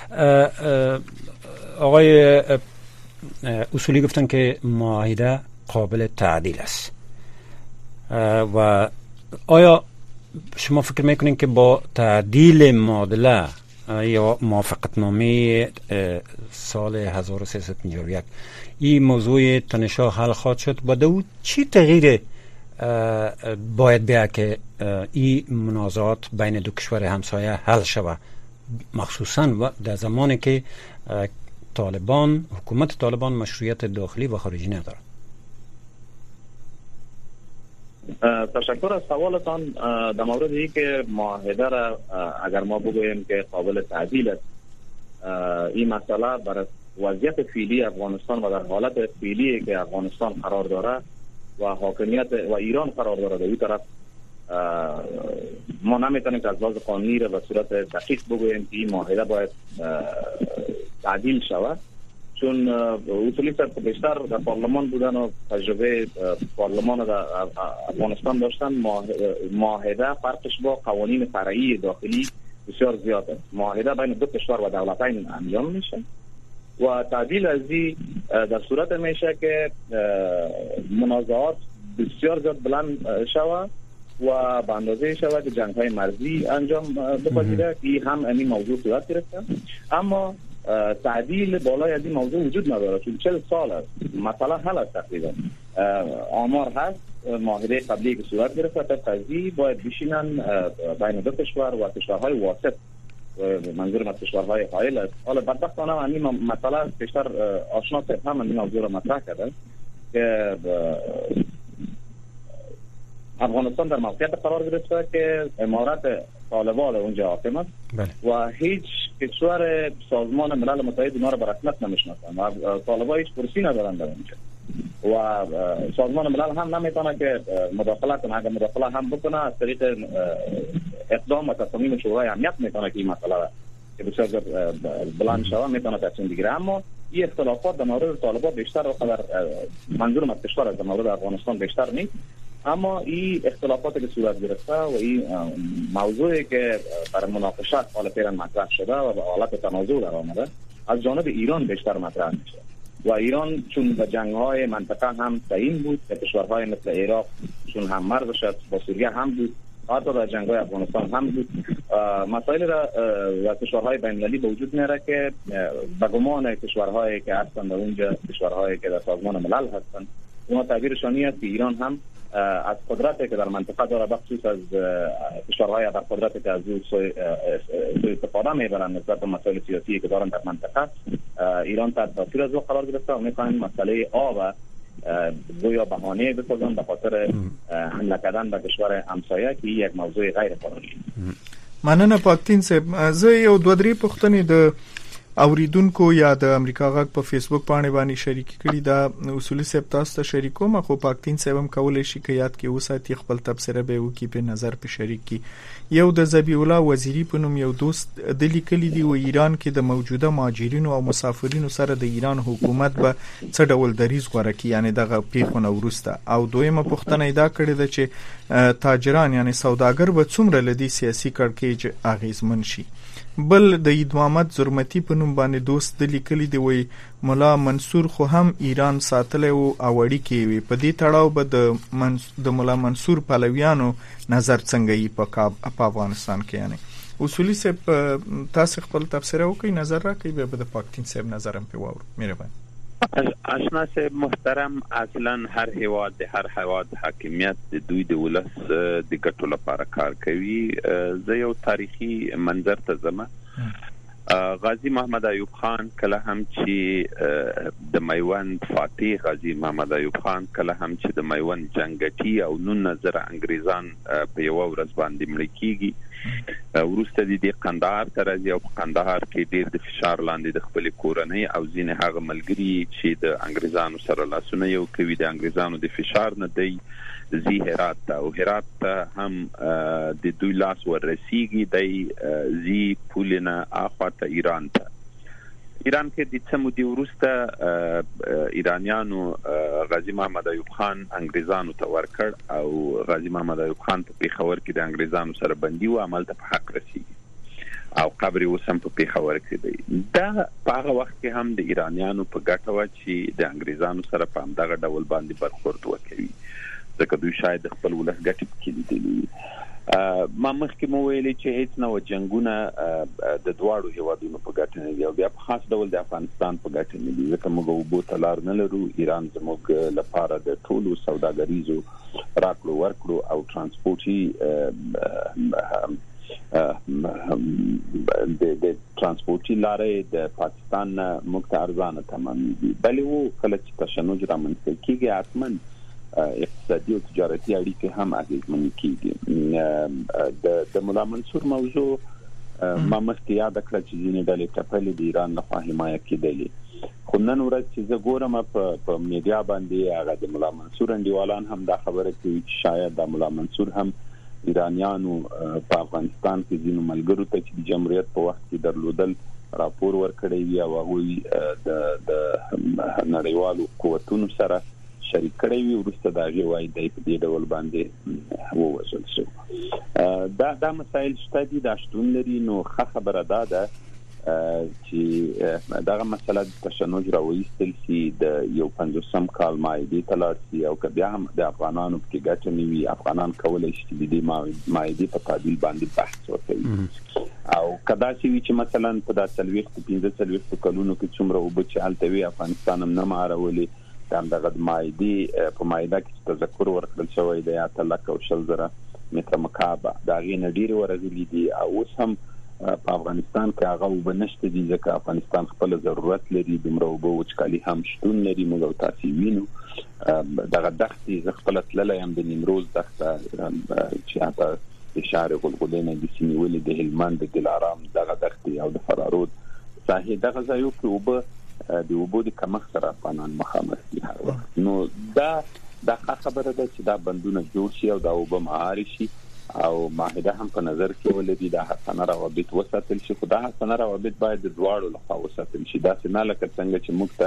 آقای اصولی گفتن که معاهده قابل تعدیل است و آیا شما فکر میکنین که با تعدیل معادله یا موافقتنامه سال هزار و سیصد و پنجاه و یک این موضوع تنشا حل خواهد شد؟ با دو چی تغییر باید بیا که این منازعات بین دو کشور همسایه حل شود، مخصوصا و در زمانی که طالبان حکومت طالبان مشروعیت داخلی و خارجی نداره؟ تشکر از سوالتان. در مورد این که معاهده را اگر ما بگوییم که قابل تعدیل است، این مسئله بر وضعیت فعلی افغانستان و در حالت فعلی که افغانستان قرار داره و حاکمیت و ایران قرار داره در این طرف ما نمیتونیم که از لحاظ قانونی را به صورت دقیق بگوییم که این معاهده باید تعدیل شود، چون اصولی سر بیشتر در پارلمان بودن و تجربه پارلمان در افغانستان داشتن. معاهده فرقش با قوانین فرعی داخلی بسیار زیاد است. معاهده بین دو کشور و دولتین انجام میشه و تعدیل از این در صورت میشه که منازعات بسیار زیاد بلند شود و به اندازه شود که جنگ های مرزی انجام بپذیره که هم این موضوع صورت گرفته. اما تعدیل بالای از این موضوع وجود نداره چون چهل سال است مسئله حل است. تقریبا آمار هست معاهده قبلی که صورت گرفته تا قضیه باید بشینن بین دو کشور و کشورهای واسط، منظور از کشورهای حائل است. حالا بدبختانه این مسئله بیشتر آشنا هم این موضوع را مطرح کرده که افغانستان در موقعیت قرار گرفته که امارت طالبان اونجا حاکم است و هیچ کشور سازمان ملل متحد اونا را به رسمیت نمیشناسن و طالبان هیچ کرسی ندارن در اونجا و سازمان ملل هم نمیتونه که مداخله کنه. اگر مداخله هم بکنه از طریق اقدام و تصمیم شورای امنیت میتونه که این مسئله که بسیار بلند شده میتونه تصمیم بگیره. اما این اختلافات در مورد طالبان بیشتر و قدر منظورم از کشور از در مورد افغانستان بیشتر نیست، اما این اختلافاتی که صورت گرفته و این موضوعی که برای مناقشه حال پیران مطرح شده و به حالت تنازع در آمده از جانب ایران بیشتر مطرح میشه و ایران چون به جنگ‌های منطقه هم تعیین بود که کشورهای مثل عراق چون هم مرزش با سوریه هم بود، حتی در جنگ‌های افغانستان هم بود. مسائل را و کشورهای بین‌المللی به وجود میاره که به گمان کشورهایی که هستند در اونجا کشورهایی که در سازمان ملل هستند اونا تعبیرشانی است که ایران هم از قدرتی که در منطقه داره بخصوص از کشورهای در قدرتی که از او سوی استفاده میبرند نسبت به مسائل سیاسی که دارن در منطقه ایران تحت تاثیر از او قرار گرفته و میخواهند مسئله آب گویا بهانه بسازن به خاطر حمله کردن به کشور همسایه که یک موضوع غیر قانونی است. مننه پاکتین صاحب. زه یو دوه درې پوښتنې د اوریدونکو یا د امریکا غږ په فیسبوک باندې باندې شریک کړي دا اصولي صاحب تاسو ته شریکوم، خو پاکتین صاحب هم کولای شي که یاد کې وساتي خپل تبصره به وکي په نظر په شریک کی. یو د ذبیح الله وزیری په نوم یو دوست د لیکلي دی و ایران کې د موجوده مهاجرینو او مسافرینو سره د ایران حکومت به څه ډول دریځ غوړه کی، یعنی دغه پیښونه ورسته. او دویمه پوښتنه دا کړې ده چې تاجران یعنی سوداګر به څومره لدی سیاسي کړکېچ اغیزمن شي. بل د عید محمد زرمتی په نوم باندې دوست د لیکلي دی وی مولا منصور خو هم ایران ساتلی او اړی کې وي. په دې تړاو به د د مولا منصور پلویانو نظر څنګه یې په افغانستان کې، یعنی اصولي صاحب تاسو خپل تفسیر وکړئ نظر راکړئ به د پاکتین صاحب نظر هم په واورو. مهرباني. آشنا صاحب محترم، اصلا هر هیواد د هر هیواد حاکمیت د دوی د ولس د ګټو لپاره کار کوي. زه یو تاریخي منظر ته ځم. غازی محمد ایوب خان کله هم چې د میوند فاتح غازی محمد ایوب خان کله هم چې د میوند جنگټي او نون نظر انګریزان په یو ورځ باندې مړ کیږي ورسته د قندهار ته راځي او په قندهار کې ډیر د فشار لاندې د خپل کورنۍ او ځینې هغه ملګري چې د انګریزانو سره لاسونه یو کوي د انګریزانو د فشار نه دی زی هرات ته او هرات ته هم د دوی لاس ورسیږي د زی پولنه اخواته ایران ته. ایران کې د څه مودې وروسته ایرانیانو غازی محمد ایوب خان انګریزانو ته ورکړ او غازی محمد ایوب خان په پیښور کې د انګریزانو سره بندي و عمل ته په حق رسیږي او قبر اوس هم په پیښور کې دی. دا په هغه وخت کې هم د ایرانیانو په ګټه و چې د انګریزانو سره په همدغه ډول باندې برخورد وکړي ځکه دوی شاید خپل ولس ګټې پکې لیدلي. ما مخکې مو ویلي چې هیڅ نوع جنګونه د دواړو هیوادونو په ګټه نه دي او بیا په خاص ډول د افغانستان په ګټه نه دي ځکه موږ اوبو ته لار نه لرو. ایران زموږ لپاره د ټولو سوداګریزو راکړو ورکړو او ترانسپورټي د ترانسپورټي لارې د پاکستان موږ ته ارزانه تمامېږي. بلې و کله چې تشنج رامنځته کېږي حتما اقتصادي او تجارتي اړیکې هم اغېزمنې کېږي. د مولا منصور موضوع ما مخکې یاد کړه چې ځینې ډلې ټپلې د ایران لخوا حمایه کېدلې، خو نن ورځ چې زه ګورم په میډیا باندې هغه د مولا منصور انډیوالان هم دا خبره کوي چې شاید د مولا منصور هم ایرانیانو په افغانستان کې ځینو ملګرو ته چې د جمهوریت په وخت کې درلودل راپور ورکړی وي او هغوی د نړیوالو قوتونو سره شریک کړی وي وروسته د هغې وایي دی په دې ډول باندې ووژل شو. دا دا مسایل شته دي دا شتون لري. نو ښه خبره دا ده چې دغه مسله د تشنج راوېستل شي د یو پنځوسم کال مایدې تلار شي او که بیا هم د افغانانو کې ګټه نه وي افغانان کولای شي د دې مایدې په تعدیل باندې بحث وکړي او کدا چې چې مثلا په داسې څلوېښت پنځه څلوېښت کلونو کې څومره اوبه چې هلته وي افغانستان هم نه مهارولې د همدغه مایدې په مایده کې تذکر ورکړل شوی دی اته لکه او شل زره متره مکعب د هغې نه ډېرې ورغلي دي او اوس هم په افغانستان کې هغه اوبه نشته دي ځکه افغانستان خپل ضرورت لري دومره اوبه وچکالي هم شتون لري موږ او تاسې وینو دغه دښتې زه خپله تللی یم د نیمروز دښته چې هلته د شهر غلغلې نه داسې نیولې د هلمند د دلارام دغه دښتې او د فرارود ساحې دغه ځایو کې اوبه د اوبو د کمښت سره افغانان مخامخ دي هر وخت نو دا دا خبره ده چې دا بندونه جوړ شي او دا اوبه مهار شي او معاهده هم په نظر کې ولري د حسنه روابط وساتل شي خو دا حسنه روابط باید د دواړو لخوا وساتل شي دا څنګه لکه څنګه چې موږ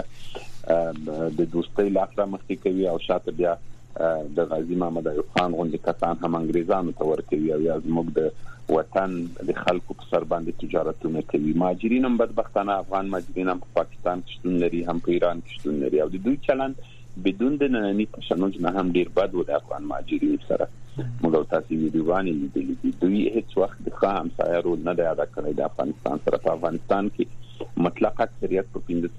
ته د دوستۍ لاس رامخکې کوي او شاته بیا د غازی محمد ایوب خان غوندې کسان هم انګریزانو ته ورکوي او یا زموږ د وطن د خلکو په سر باندې تجارتونه کوي مهاجرین هم بدبختانه افغان مهاجرین هم په پاکستان کې شتون لري هم په ایران کې شتون لري او د دوی چلند بدون د ننني تشنج نه هم ډیر بد و د افغان مهاجرین سره موږ او تاسو ویډیوګانې لیدلې دي دوی هیڅ وخت د ښه همسایه رول نه دی ادا کړی د افغانستان سره په افغانستان کې مطلق اکثریت په پنځه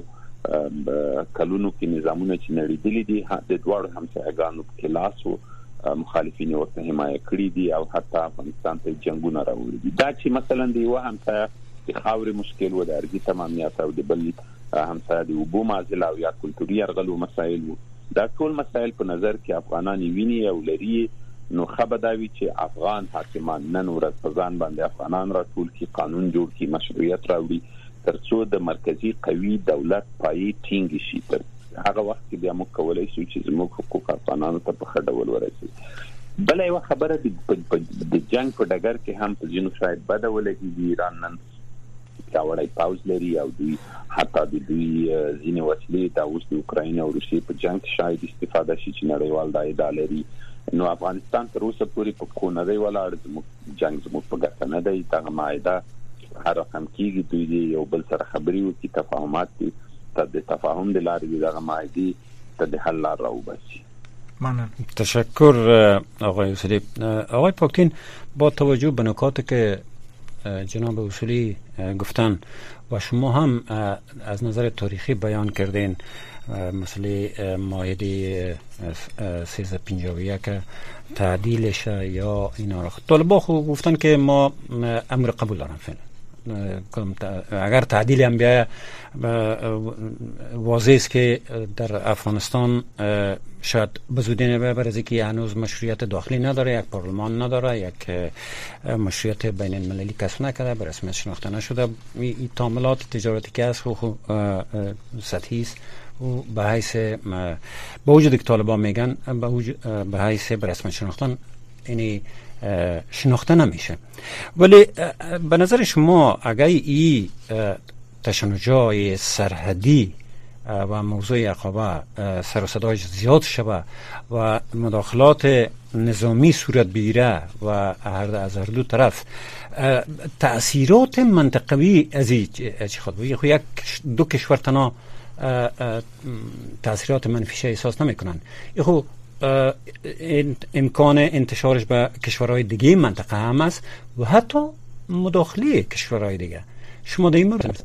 څلوېښتو کلونو کې نظامونه چې نړېدلي دي د دواړو همسایهګانو په لاس و مخالفین ورته حمایه کړي دي او حتی افغانستان ته جنګونه راوړي دي دا چې مثلا د یوه همسایه د خاورې مشکل و د ارګي تمامیت او د بل همسایه د اوبو معضله او یا کلتوري یرغلو مسایل و دا ټول مسایل په نظر کې افغانان ویني او لري نو ښه به دا وي چې افغان حاکمان نن ورځ په ځان باندې افغانان راټول کړي قانون جوړ کړي مشروعیت راوړي تر څو د مرکزي قوي دولت پایې ټینګې شي تر هغه وخت کې بیا موږ کولی شو چې زموږ حقوق افغانانو ته په ښه ډول ورسوي بله یوه خبره د جنګ په ډګر کې هم په ځینو شاید بده ولګېږي ایران نن پیاوړی پوځ لري او دوی حتی د دوی ځینې وسلې د اوس د اوکراین او روسیې په جنګ کې شاید استفاده شي چې نړیوال دا ادعا لري نو افغانستان تر اوسه پورې په پښو نه دی ولاړ زموږ جنګ زموږ په ګټه نه دی دغه معاهده هر رقم کېږي دوی د یو بل سره خبرې وکړي تفاهمات دي ته د تفاهم د لارې دغه معاهدې ته د حل لار راوباسي ممنون تشکر آقای اصولی آقای پاکتین با توجه به نکاتی که جناب اصولی گفتن و شما هم از نظر تاریخی بیان کردین مسئله مایده سیزده پنجاه و یک تعدیلش یا اینا را طالبا خوب گفتن که ما امر قبول دارم فعلا اگر تعدیل هم بیایه واضح است که در افغانستان شاید بزودی نبیه برای که هنوز مشروعیت داخلی نداره یک پارلمان نداره یک مشروعیت بین المللی کسب نکرده به رسمیت شناخته نشده این تعاملات تجارتی که هست خو سطحی است و به حیث با وجود که طالبان میگن به حیث به رسمیت شناختن اینی شناخته نمیشه ولی به نظر شما اگر این تشنجای سرحدی و موضوع عقبه سر و صدایش زیاد شده و مداخلات نظامی صورت بگیره و از هر دو طرف تأثیرات منطقوی از این چی خود بگیر یک دو کشور تنها تأثیرات منفیش احساس نمی کنن خب امکان انتشارش به کشورهای دیگه منطقه هم است و حتی مداخله کشورهای دیگه شما در این مورد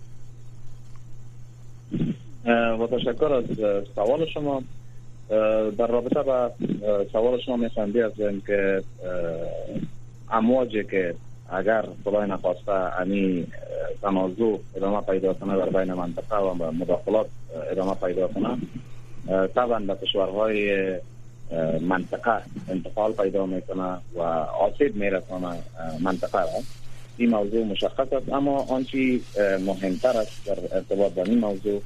با تشکر از سوال شما در رابطه با سوال شما میخوام بیارم که امواجی که اگر خدای نخواسته امی تنازع ادامه پیدا کنه در بین منطقه و مداخلات ادامه پیدا کنه طبعا به کشورهای منطقه انتقال پیدا میکنه و آسیب میرسانه منطقه را این موضوع مشخص است اما آنچه مهمتر است در ارتباط با این موضوع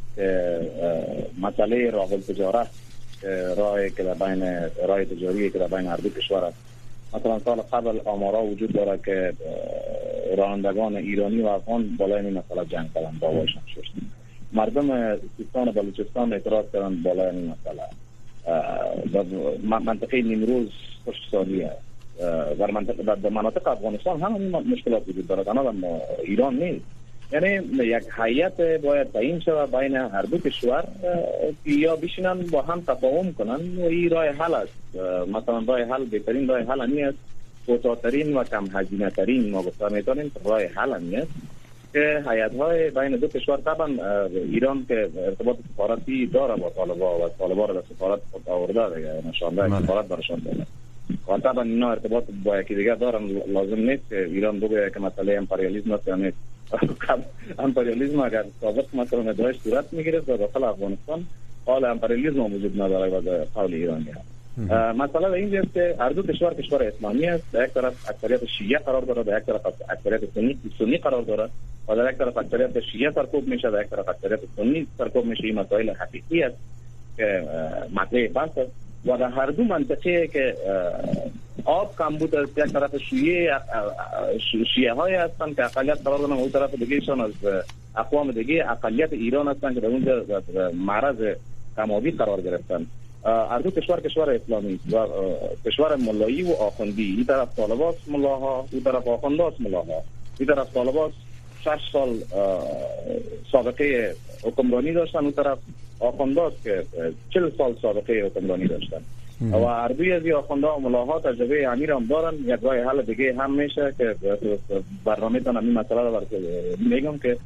مسئله راه التجارت راهی که در بین راه تجاری که در بین هر دو کشور است مثلا سال قبل آمارا وجود داره که رانندگان ایرانی و افغان بالای این مسئله جنگ کردن دعواشون شد مردم سیستان و بلوچستان اعتراض کردن بالای این مسئله در منطقه نیمروز خشکسالی است در منطقه در مناطق افغانستان هم این مشکلات وجود دارد اما ایران نیست یعنی یک هیئت باید تعیین شود بین هر دو کشور که یا بشینن با هم تفاهم کنن و این راه حل است. مثلا راه حل بهترین راه حل نیست، کوتاه‌ترین و کم هزینه ترین ما گفته میتونیم راه حل نیست که هیئت‌های بین دو کشور. طبعا ایران که ارتباط سفارتی داره با طالبان و طالبان را سفارت آورده دیگه، نشان داده سفارت برشان داده و طبعا اینا ارتباط با یکی دیگه دارن. لازم نیست که ایران بگه که مسئله امپریالیسم است یا نیست. امپریالیسم اگر سابق مثلا داعش صورت میگیره در داخل افغانستان، حال امپریالیسم وجود نداره و قول ایرانی هست. مسئله این است که هر دو کشور کشور اسلامی است، در یک طرف اکثریت شیعه قرار داره، در یک طرف اکثریت سنی سنی قرار داره و در یک طرف اکثریت شیعه سرکوب میشه، در یک طرف اکثریت سنی سرکوب میشه. این مسائل حقیقی است که مطرح بحث است و در هر دو منطقه که آب کمبود است، یک طرف شیعه شیعه های هستن که اقلیت قرار دارن، اون طرف دیگه شان از اقوام دیگه اقلیت ایران هستن که در اونجا معرض کمابی قرار گرفتن. هر دو کشور کشور اسلامی و کشور ملایی و آخوندی. این طرف طالباست ملاها، اون طرف آخونداست ملاها. این طرف طالباست شش سال سابقه حکمرانی داشتن، اون طرف آخونداست که چهل سال سابقه حکمرانی داشتن و هر دوی از این آخونده و ملاها تجربه امیر هم دارن. یک راه حل دیگه هم میشه که برنامه تان همین مسئله رو میگم که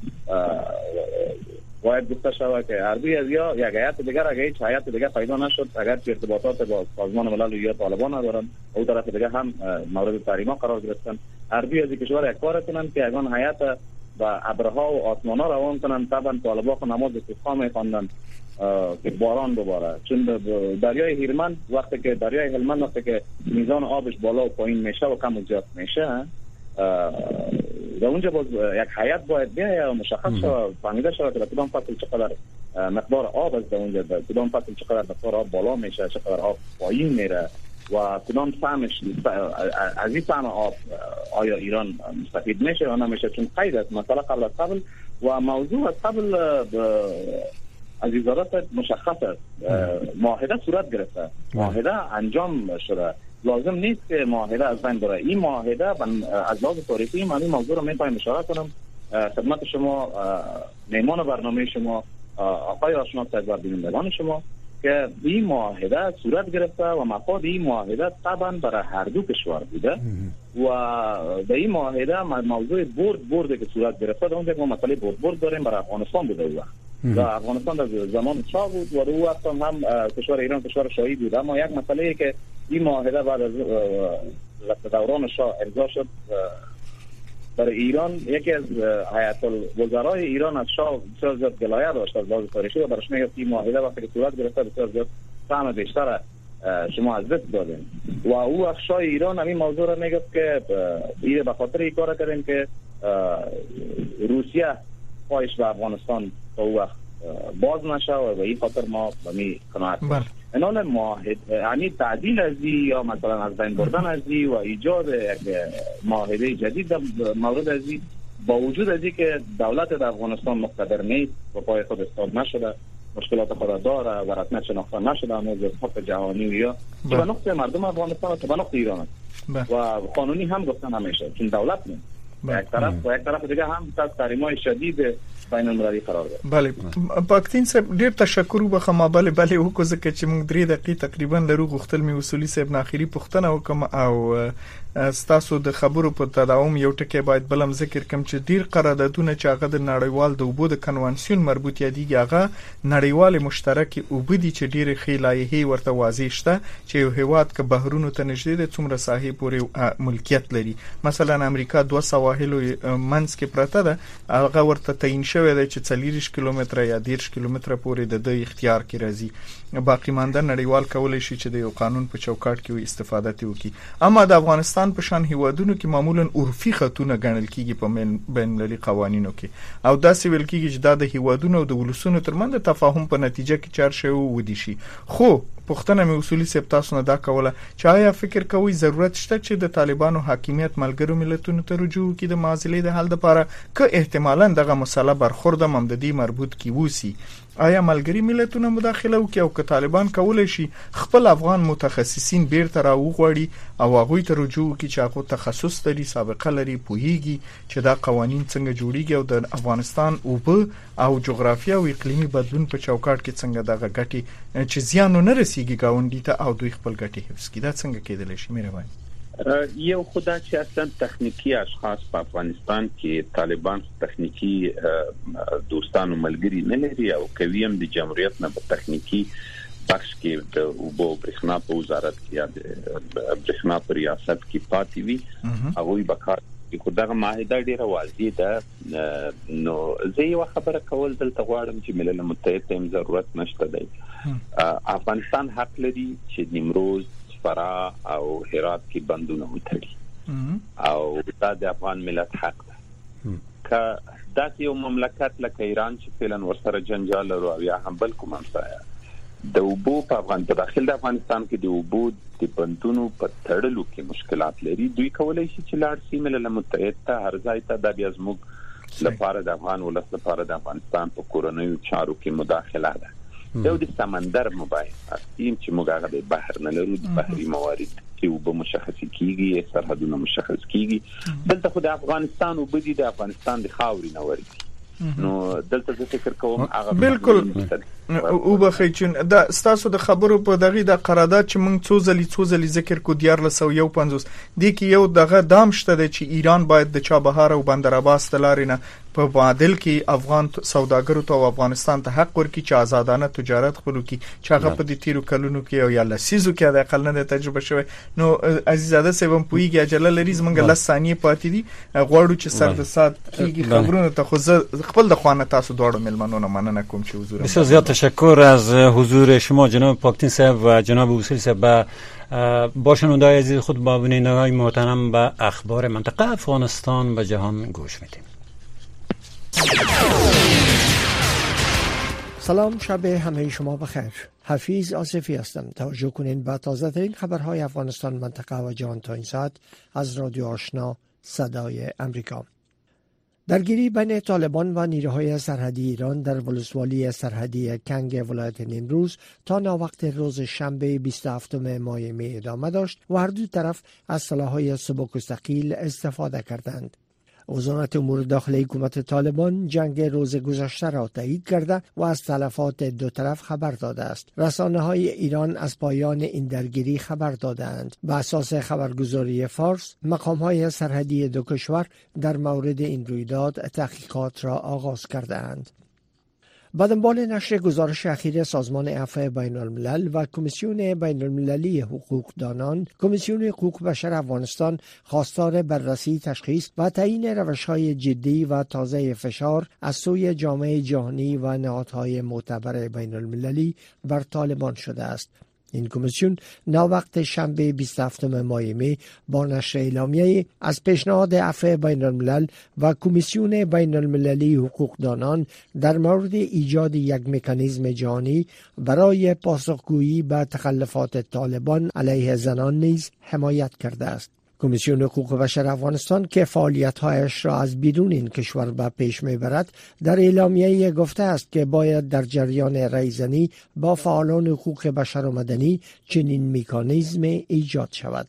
باید گفته شود که هر دوی از یا یک هیئت دیگر اگر هیچ هیئت دیگر پیدا نشد، اگر که ارتباطات با سازمان ملل یا طالبان ندارن، او طرف دیگه هم مورد تحریما قرار گرفتن، هر دوی از کشور یک کار کنن که اگان هیئت و ابرها و آسمانا روان کنن. طبعا طالبان خو نماز استسقا میخواندن که باران بباره، چون دریای هلمند وقتی که دریای هلمند وقتی که میزان آبش بالا و پایین میشه و کم و زیاد میشه، در اونجا باز یک هیئت باید بیاید مشخص شود، فهمیده شود که کدام فصل چقدر مقدار آب است، در اونجا کدام فصل چقدر مقدار آب بالا میشه، چقدر آب پایین میره و کدام فهمش از این فهم آب آیا ایران مستفید میشه یا نمیشه، چون قید است مسئله قبل از قبل و موضوع از قبل از وزارت مشخص است. معاهده صورت گرفته، معاهده انجام شده، لازم نیست که معاهده از بین بره. این معاهده از لحاظ تاریخی من این موضوع رو میتونم اشاره کنم خدمت شما میمان برنامه شما آقای آشنا سیدور بینندگان شما که این معاهده صورت گرفته و مفاد این معاهده طبعا برای هر دو کشور بوده و در این معاهده موضوع برد برده که صورت گرفته در اونجا که ما مسئله برد برد داریم برای افغانستان بوده و و افغانستان در زمان شاه بود و در اون وقت هم, هم کشور ایران کشور شاهی بود، اما یک مسئله که این معاهده بعد از دوران شاه امضا شد برای ایران، یکی از هیئت الوزرای ایران از شاه بسیار زیاد گلایه داشت از لحاظ تاریخی و برایش میگفت این معاهده وقتی که صورت گرفته بسیار زیاد سهم بیشتر شما از دست دادین و او وقت شاه ایران همین موضوع را میگفت که این به خاطر این کار کردیم که روسیه پایش به افغانستان تا او وقت باز نشه و به این خاطر ما به می قناعت انال معاهده یعنی تعدیل از یا مثلا از بین بردن از و ایجاد یک معاهده جدید در مورد از با وجود از که دولت در افغانستان مقتدر نیست و پای خود استاد نشده، مشکلات خود داره و رسمیت شناخته نشده اما حق جهانی یا که به نقطه مردم افغانستان و به نقطه ایران است و قانونی هم گفتن همیشه چون دولت نیست یک طرف و یک طرف دیگه هم تحت تحریم‌های شدید بین المللی قرار ده. بله پاکتین صاحب ډیر تشکر وبخما بله بله وکړه ځکه چې موږ درې دقیقې تقریبا لرو غوښتل می اصولي صاحب ناخري پوښتنه وکم او ستاسو د خبرو په تداوم یو ټکی باید بلم ذکر کوم چې ډیر قراردادونه چې هغه د نړیوال د اوبو د کنوانسیون مربوط یادېږي هغه نړیوال مشترک اوبو دي چې ډیر خلایي ورته واضح شته چې یو هیواد که بحرونو ته نږدې د څومره ساحې پورې ملکیت لري. مثلا امریکا دوه سواحلو منځ کې پرته ده هغه ورته تعین شوی دی چې څلوېښت کیلومتره یا دېرش کیلومتره پورې د اختیار کې راځي، باقی مانده نړیوال کولای شي چې د یو قانون په چوکاټ کې استفاده وکړي. اما د افغانستان په شان هیوادونو کې معمولا عرفي خطونه ګڼل کیږي په بین المللي قوانینو کې او داسې ویل کیږي چې دا د هیوادونو او د ولسونو ترمنځ د تفاهم په نتیجه کې چار شوی ودی شي. خو پښتنه مې اصولي سپ تاسو نه دا کوله چې آیا فکر کوئ ضرورت شته چې د طالبانو حاکمیت ملګرو ملتونو ته رجوع کړي د معضلې د حل لپاره که احتمالاً دغه مسله برخورد هم د دې مربوط کی وسی آیا ملګری ملتونه مداخله وکړي او که طالبان کولای شي خپل افغان متخصصین بیرته راوغواړي او هغه ته رجوع وکړي چې هغه تخصص لري، سابقه لري، پوهیږي چې دا قوانين څنګه جوړیږي او د افغانستان اوبه او جغرافیا او اقلیمي بدلون په چوکاټ کې څنګه دغه ګټي چې زیان نه رسیږي گاونډي ته او دوی خپل ګټي حفظ کړي، دا څنګه کېدلی شي؟ مهرباني. یو خدا چې اصلا تخنیکی اشخاص په افغانستان کې طالبان تخنیکی دوستان او ملګری نه لري او کوي هم د جمهوریت نه په تخنیکی بخش کې د اوبو برښنا په وزارت کې یا د برښنا په ریاست کې پاتې وي هغه به کار کوي. دغه معاهده ډیره واضح ده. نو زه یو خبره کول دلته غواړم چې ملل متحد ته ضرورت نشته دی. افغانستان حق لري چې نیمروز، فرا او هرات کې بندونه وتړي او دا د افغان ملت حق ده. که دا یو مملکت لکه ایران چې فعلا ورسره جنجال لري او یا هم بل کوم همسایه د اوبو په افغان په داخل د افغانستان کې د اوبو د بندونو په تړلو کې مشکلات لري، دوی کولای شي چې لاړ شي ملل متحد ته هر ځای ته د بیا زموږ لپاره د افغان ولس لپاره د افغانستان په کورنیو چارو کې مداخله ده. یو د سمندر مباحث اصلي چې موږ هغه د بحر نه لرو، د بحري موارد چې اوبه مشخص کیږي، سرحدونه مشخص کیږي. دلته خو د افغانستان اوبه دي د افغانستان د خاورې نه ورځي. نو دلته زه فکر کوم هغه بالکل او بخیچن دا ستاسو د خبرو په دغه د قرارداد چې موږ څو ځلې څو ځلې ذکر کو دیار لسو یو پنځوس دی کې یو دغه دام شته چې ایران باید د چابهار او بندر عباس تلارینه په معادل کې افغان سوداګرو ته او افغانستان ته حق ورکړي چې آزادانه تجارت خپلو کې چې هغه په دې تیرو کلونو کې او یا لسیزو کې د اقل نه تجربه شوی. نو عزیزاده سیبم پویږي اجل لري زمونږ لس ثانیې پاتې دي غواړو چې سر د سات کېږي خبرونه ته خو خپل د خوانه تاسو دواړو ملمنونو مننه کوم چې حضور. بسیار زیاد تشکر از حضور شما جناب پاکتین صاحب و جناب اصیل صاحب. با شنونده‌های عزیز خود با بینندگان محترم به اخبار منطقه افغانستان و جهان گوش میدیم. سلام، شب همه شما بخیر. حفیظ آصفی هستم. توجه کنین به تازه ترین خبرهای افغانستان، منطقه و جهان تا این ساعت از رادیو آشنا صدای امریکا. درگیری بین طالبان و نیروهای سرحدی ایران در ولسوالی سرحدی کنگ ولایت نیمروز تا ناوقت روز شنبه بیست و هفتم ماه می ادامه داشت و هر دو طرف از سلاح‌های سبک و ثقیل استفاده کردند. وزارت امور داخلی حکومت طالبان جنگ روز گذشته را تایید کرده و از تلفات دو طرف خبر داده است. رسانه‌های ایران از پایان این درگیری خبر دادند. بر اساس خبرگزاری فارس، مقام‌های سرحدی دو کشور در مورد این رویداد تحقیقات را آغاز کردند. با دنبال نشر گزارش اخیر سازمان عفو بین الملل و کمیسیون بین المللی حقوقدانان، کمیسیون حقوق بشر افغانستان خواستار بررسی، تشخیص و تعیین روش‌های جدی و تازه فشار از سوی جامعه جهانی و نهادهای معتبر بین المللی بر طالبان شده است. این کمیسیون ناوقت شنبه بیست و هفتم ماه می با نشر اعلامیه از پیشنهاد عفو بین الملل و کمیسیون بین المللی حقوقدانان در مورد ایجاد یک مکانیزم جهانی برای پاسخگویی به تخلفات طالبان علیه زنان نیز حمایت کرده است. کمیسیون حقوق بشر افغانستان که فعالیت‌هایش را از بیرون این کشور به پیش می‌برد، در اعلامیه گفته است که باید در جریان رایزنی با فعالان حقوق بشر و مدنی چنین مکانیزم ایجاد شود.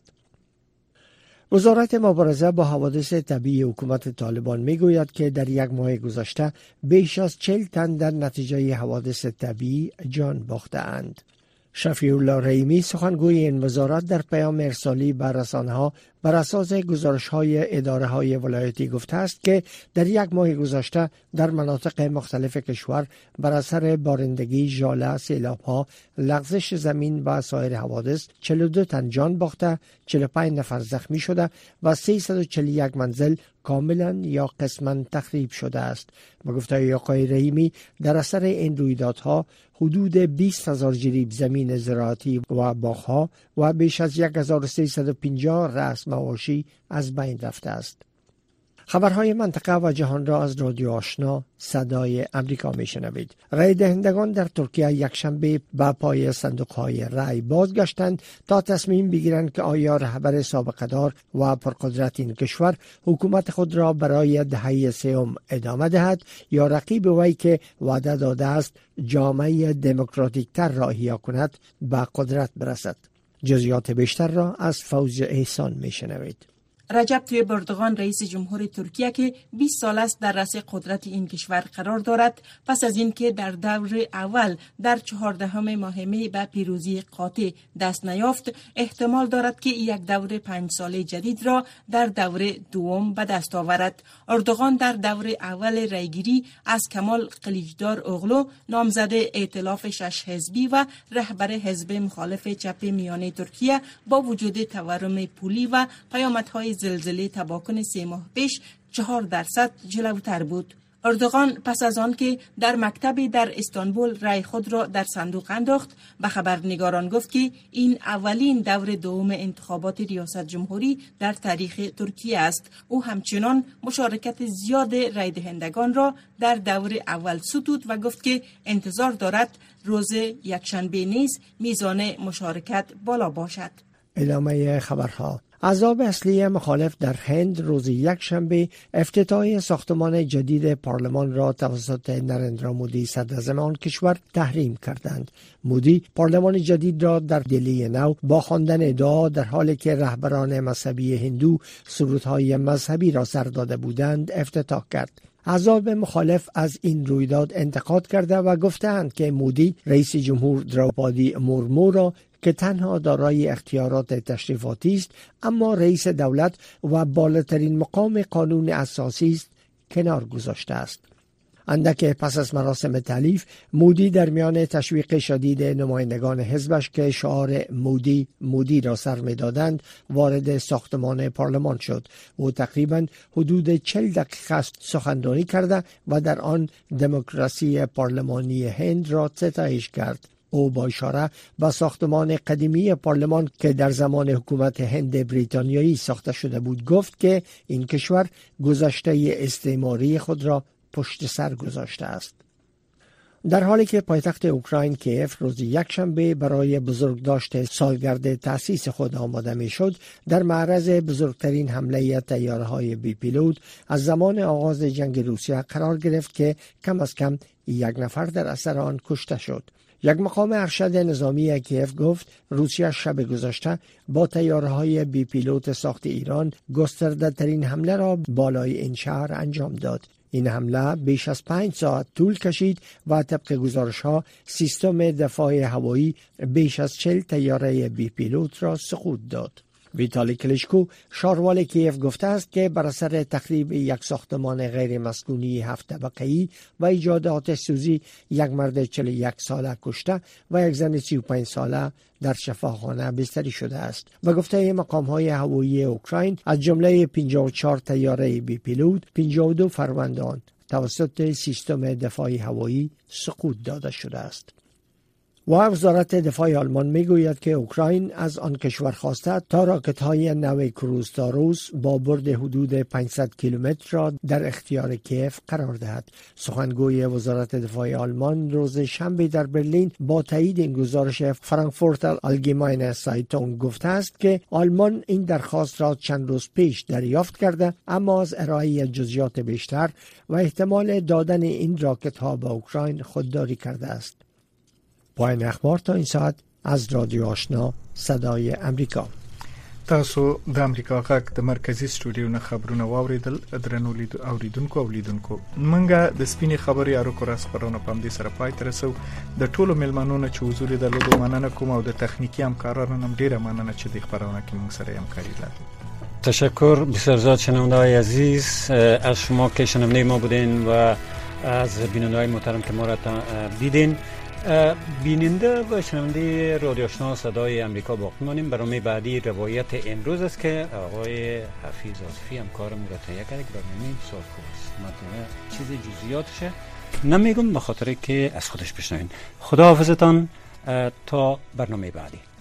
وزارت مبارزه با حوادث طبیعی حکومت طالبان میگوید که در یک ماه گذشته بیش از چهل تن در نتیجه حوادث طبیعی جان باخته‌اند. شفیع الله رحیمی سخنگوی این وزارت در پیام ارسالی به رسانه‌ها بر اساس گزارش‌های اداره‌های ولایتی گفته است که در یک ماه گذشته در مناطق مختلف کشور بر اثر بارندگی، ژاله، سیلاب‌ها، لغزش زمین و سایر حوادث چهل و دو تن جان باخته، چهل و پنج نفر زخمی شده و سیصد و چهل و یک منزل کاملا یا قسما تخریب شده است. با گفته آقای رحیمی، در اثر این رویدادها حدود بیست هزار جریب زمین زراعتی و باغ‌ها و بیش از یک هزار و سیصد و پنجاه رأس مواشی از بین رفته است. خبرهای منطقه و جهان را از رادیو آشنا صدای امریکا میشنوید. رای دهندگان در ترکیه یکشنبه به پای صندوقهای رای بازگشتند تا تصمیم بگیرند که آیا رهبر سابقه‌دار و پرقدرت این کشور حکومت خود را برای دهه سوم ادامه دهد یا رقیب وی که وعده داده است جامعه دموکراتیک تر را احیا کند به قدرت برسد. جزئیات بیشتر را از فوز احسان میشنوید. رجب طیب اردوغان رئیس جمهور ترکیه که بیست سال است در رأس قدرت این کشور قرار دارد، پس از اینکه در دور اول در چهاردهم ماه می به پیروزی قاطع دست نیافت، احتمال دارد که یک دور پنج ساله جدید را در دور دوم به دست آورد. اردوغان در دور اول رایگیری از کمال قلیچدار اوغلو نامزد ائتلاف شش حزبی و رهبر حزب مخالف چپ میانه ترکیه با وجود تورم پولی و پیامدهای زلزله تباکن سه ماه پیش چهار درصد جلوتر بود. اردوغان پس از آن که در مکتبی در استانبول رای خود را در صندوق انداخت، به خبرنگاران گفت که این اولین دور دوم انتخابات ریاست جمهوری در تاریخ ترکیه است. او همچنان مشارکت زیاد رای دهندگان را در دور اول ستود و گفت که انتظار دارد روز یکشنبه نیز میزان مشارکت بالا باشد. ادامه خبرها. احزاب اصلی مخالف در هند روز یکشنبه افتتاح ساختمان جدید پارلمان را توسط نریندرا مودی صدراعظم آن کشور تحریم کردند. مودی پارلمان جدید را در دلی نو با خواندن دعا در حالی که رهبران مذهبی هندو سرودهای مذهبی را سر داده بودند افتتاح کرد. احزاب مخالف از این رویداد انتقاد کرده و گفتند که مودی رئیس جمهور دروپادی مورمو را که تنها دارای اختیارات تشریفاتی است اما رئیس دولت و بالاترین مقام قانون اساسی است کنار گذاشته است. اندک پس از مراسم تألیف، مودی در میان تشویق شدید نمایندگان حزبش که شعار مودی مودی را سر می‌دادند وارد ساختمان پارلمان شد. او تقریباً حدود چهل دقیقه سخنرانی کرده و در آن دموکراسی پارلمانی هند را ستایش کرد. او با اشاره به ساختمان قدیمی پارلمان که در زمان حکومت هند بریتانیایی ساخته شده بود گفت که این کشور گذشته استعماری خود را پشت سر گذاشته است. در حالی که پایتخت اوکراین کیف روز یکشنبه برای بزرگداشت سالگرد تأسیس خود آماده می شد، در معرض بزرگترین حمله طیاره‌های بی پیلوت از زمان آغاز جنگ روسیه قرار گرفت که کم از کم یک نفر در اثر آن کشته شد. یک مقام ارشد نظامی کیف گفت روسیه شب گذشته با طیاره‌های بی پیلوت ساخت ایران گسترده ترین حمله را بالای این شهر انجام داد. این حمله بیش از پنج ساعت طول کشید و طبق گزارش‌ها سیستم دفاع هوایی بیش از چهل طیاره بی پیلوت را سقوط داد. ویتالی کلیچکو شاروال کیف گفته است که بر اثر تخریب یک ساختمان غیر مسکونی هفت طبقه‌ای و ایجاد آتش سوزی یک مرد چهل و یک ساله کشته و یک زن سی و پنج ساله در شفاخانه بستری شده است. و گفته مقام‌های هوایی اوکراین از جمله پنجاه و چهار طیاره بی پیلوت، پنجاه و دو فروندان توسط سیستم دفاع هوایی سقوط داده شده است. و وزارت دفاع آلمان میگوید که اوکراین از آن کشور خواسته تا راکت‌های نو کروز تاروس با برد حدود پانصد کیلومتر را در اختیار کیف قرار دهد. سخنگوی وزارت دفاع آلمان روز شنبه در برلین با تایید این گزارش فرانکفورت آلگیماینه سایتونگ گفته است که آلمان این درخواست را چند روز پیش دریافت کرده اما از ارائه جزئیات بیشتر و احتمال دادن این راکت‌ها به اوکراین خودداری کرده است. پایان اخبار تا این ساعت از رادیو آشنا صدای امریکا. تاسو د امریکا غږ د مرکزی سټوډیو نه خبرونه واوریدل. درنو لید اوریدونکو او لیدونکو منګه د سپینې خبرې اړو کو راس خبرونه پم دې سره پای تر سو د ټولو ملمنونو چې حضور درلود مننه کوم او د تخنیکی همکارانو نم ډیره مننه چې د خبرونه کې موږ سره همکاري لري. تشکر بسیار زیاد شنونده‌های عزیز از شما که شنونده ما بودین و از بیننده‌های محترم که ما را دیدین. بیننده و شنونده رادیو آشنا صدای امریکا باقی مانیم. برنامه بعدی روایت امروز است که آقای حفیظ آصفی همکارم را تهیه کرده که برنامه سال خوب است. مطمئن چیز جزئیاتش نمیگم به خاطر که از خودش بشنوین. خدا حافظتان تا برنامه بعدی.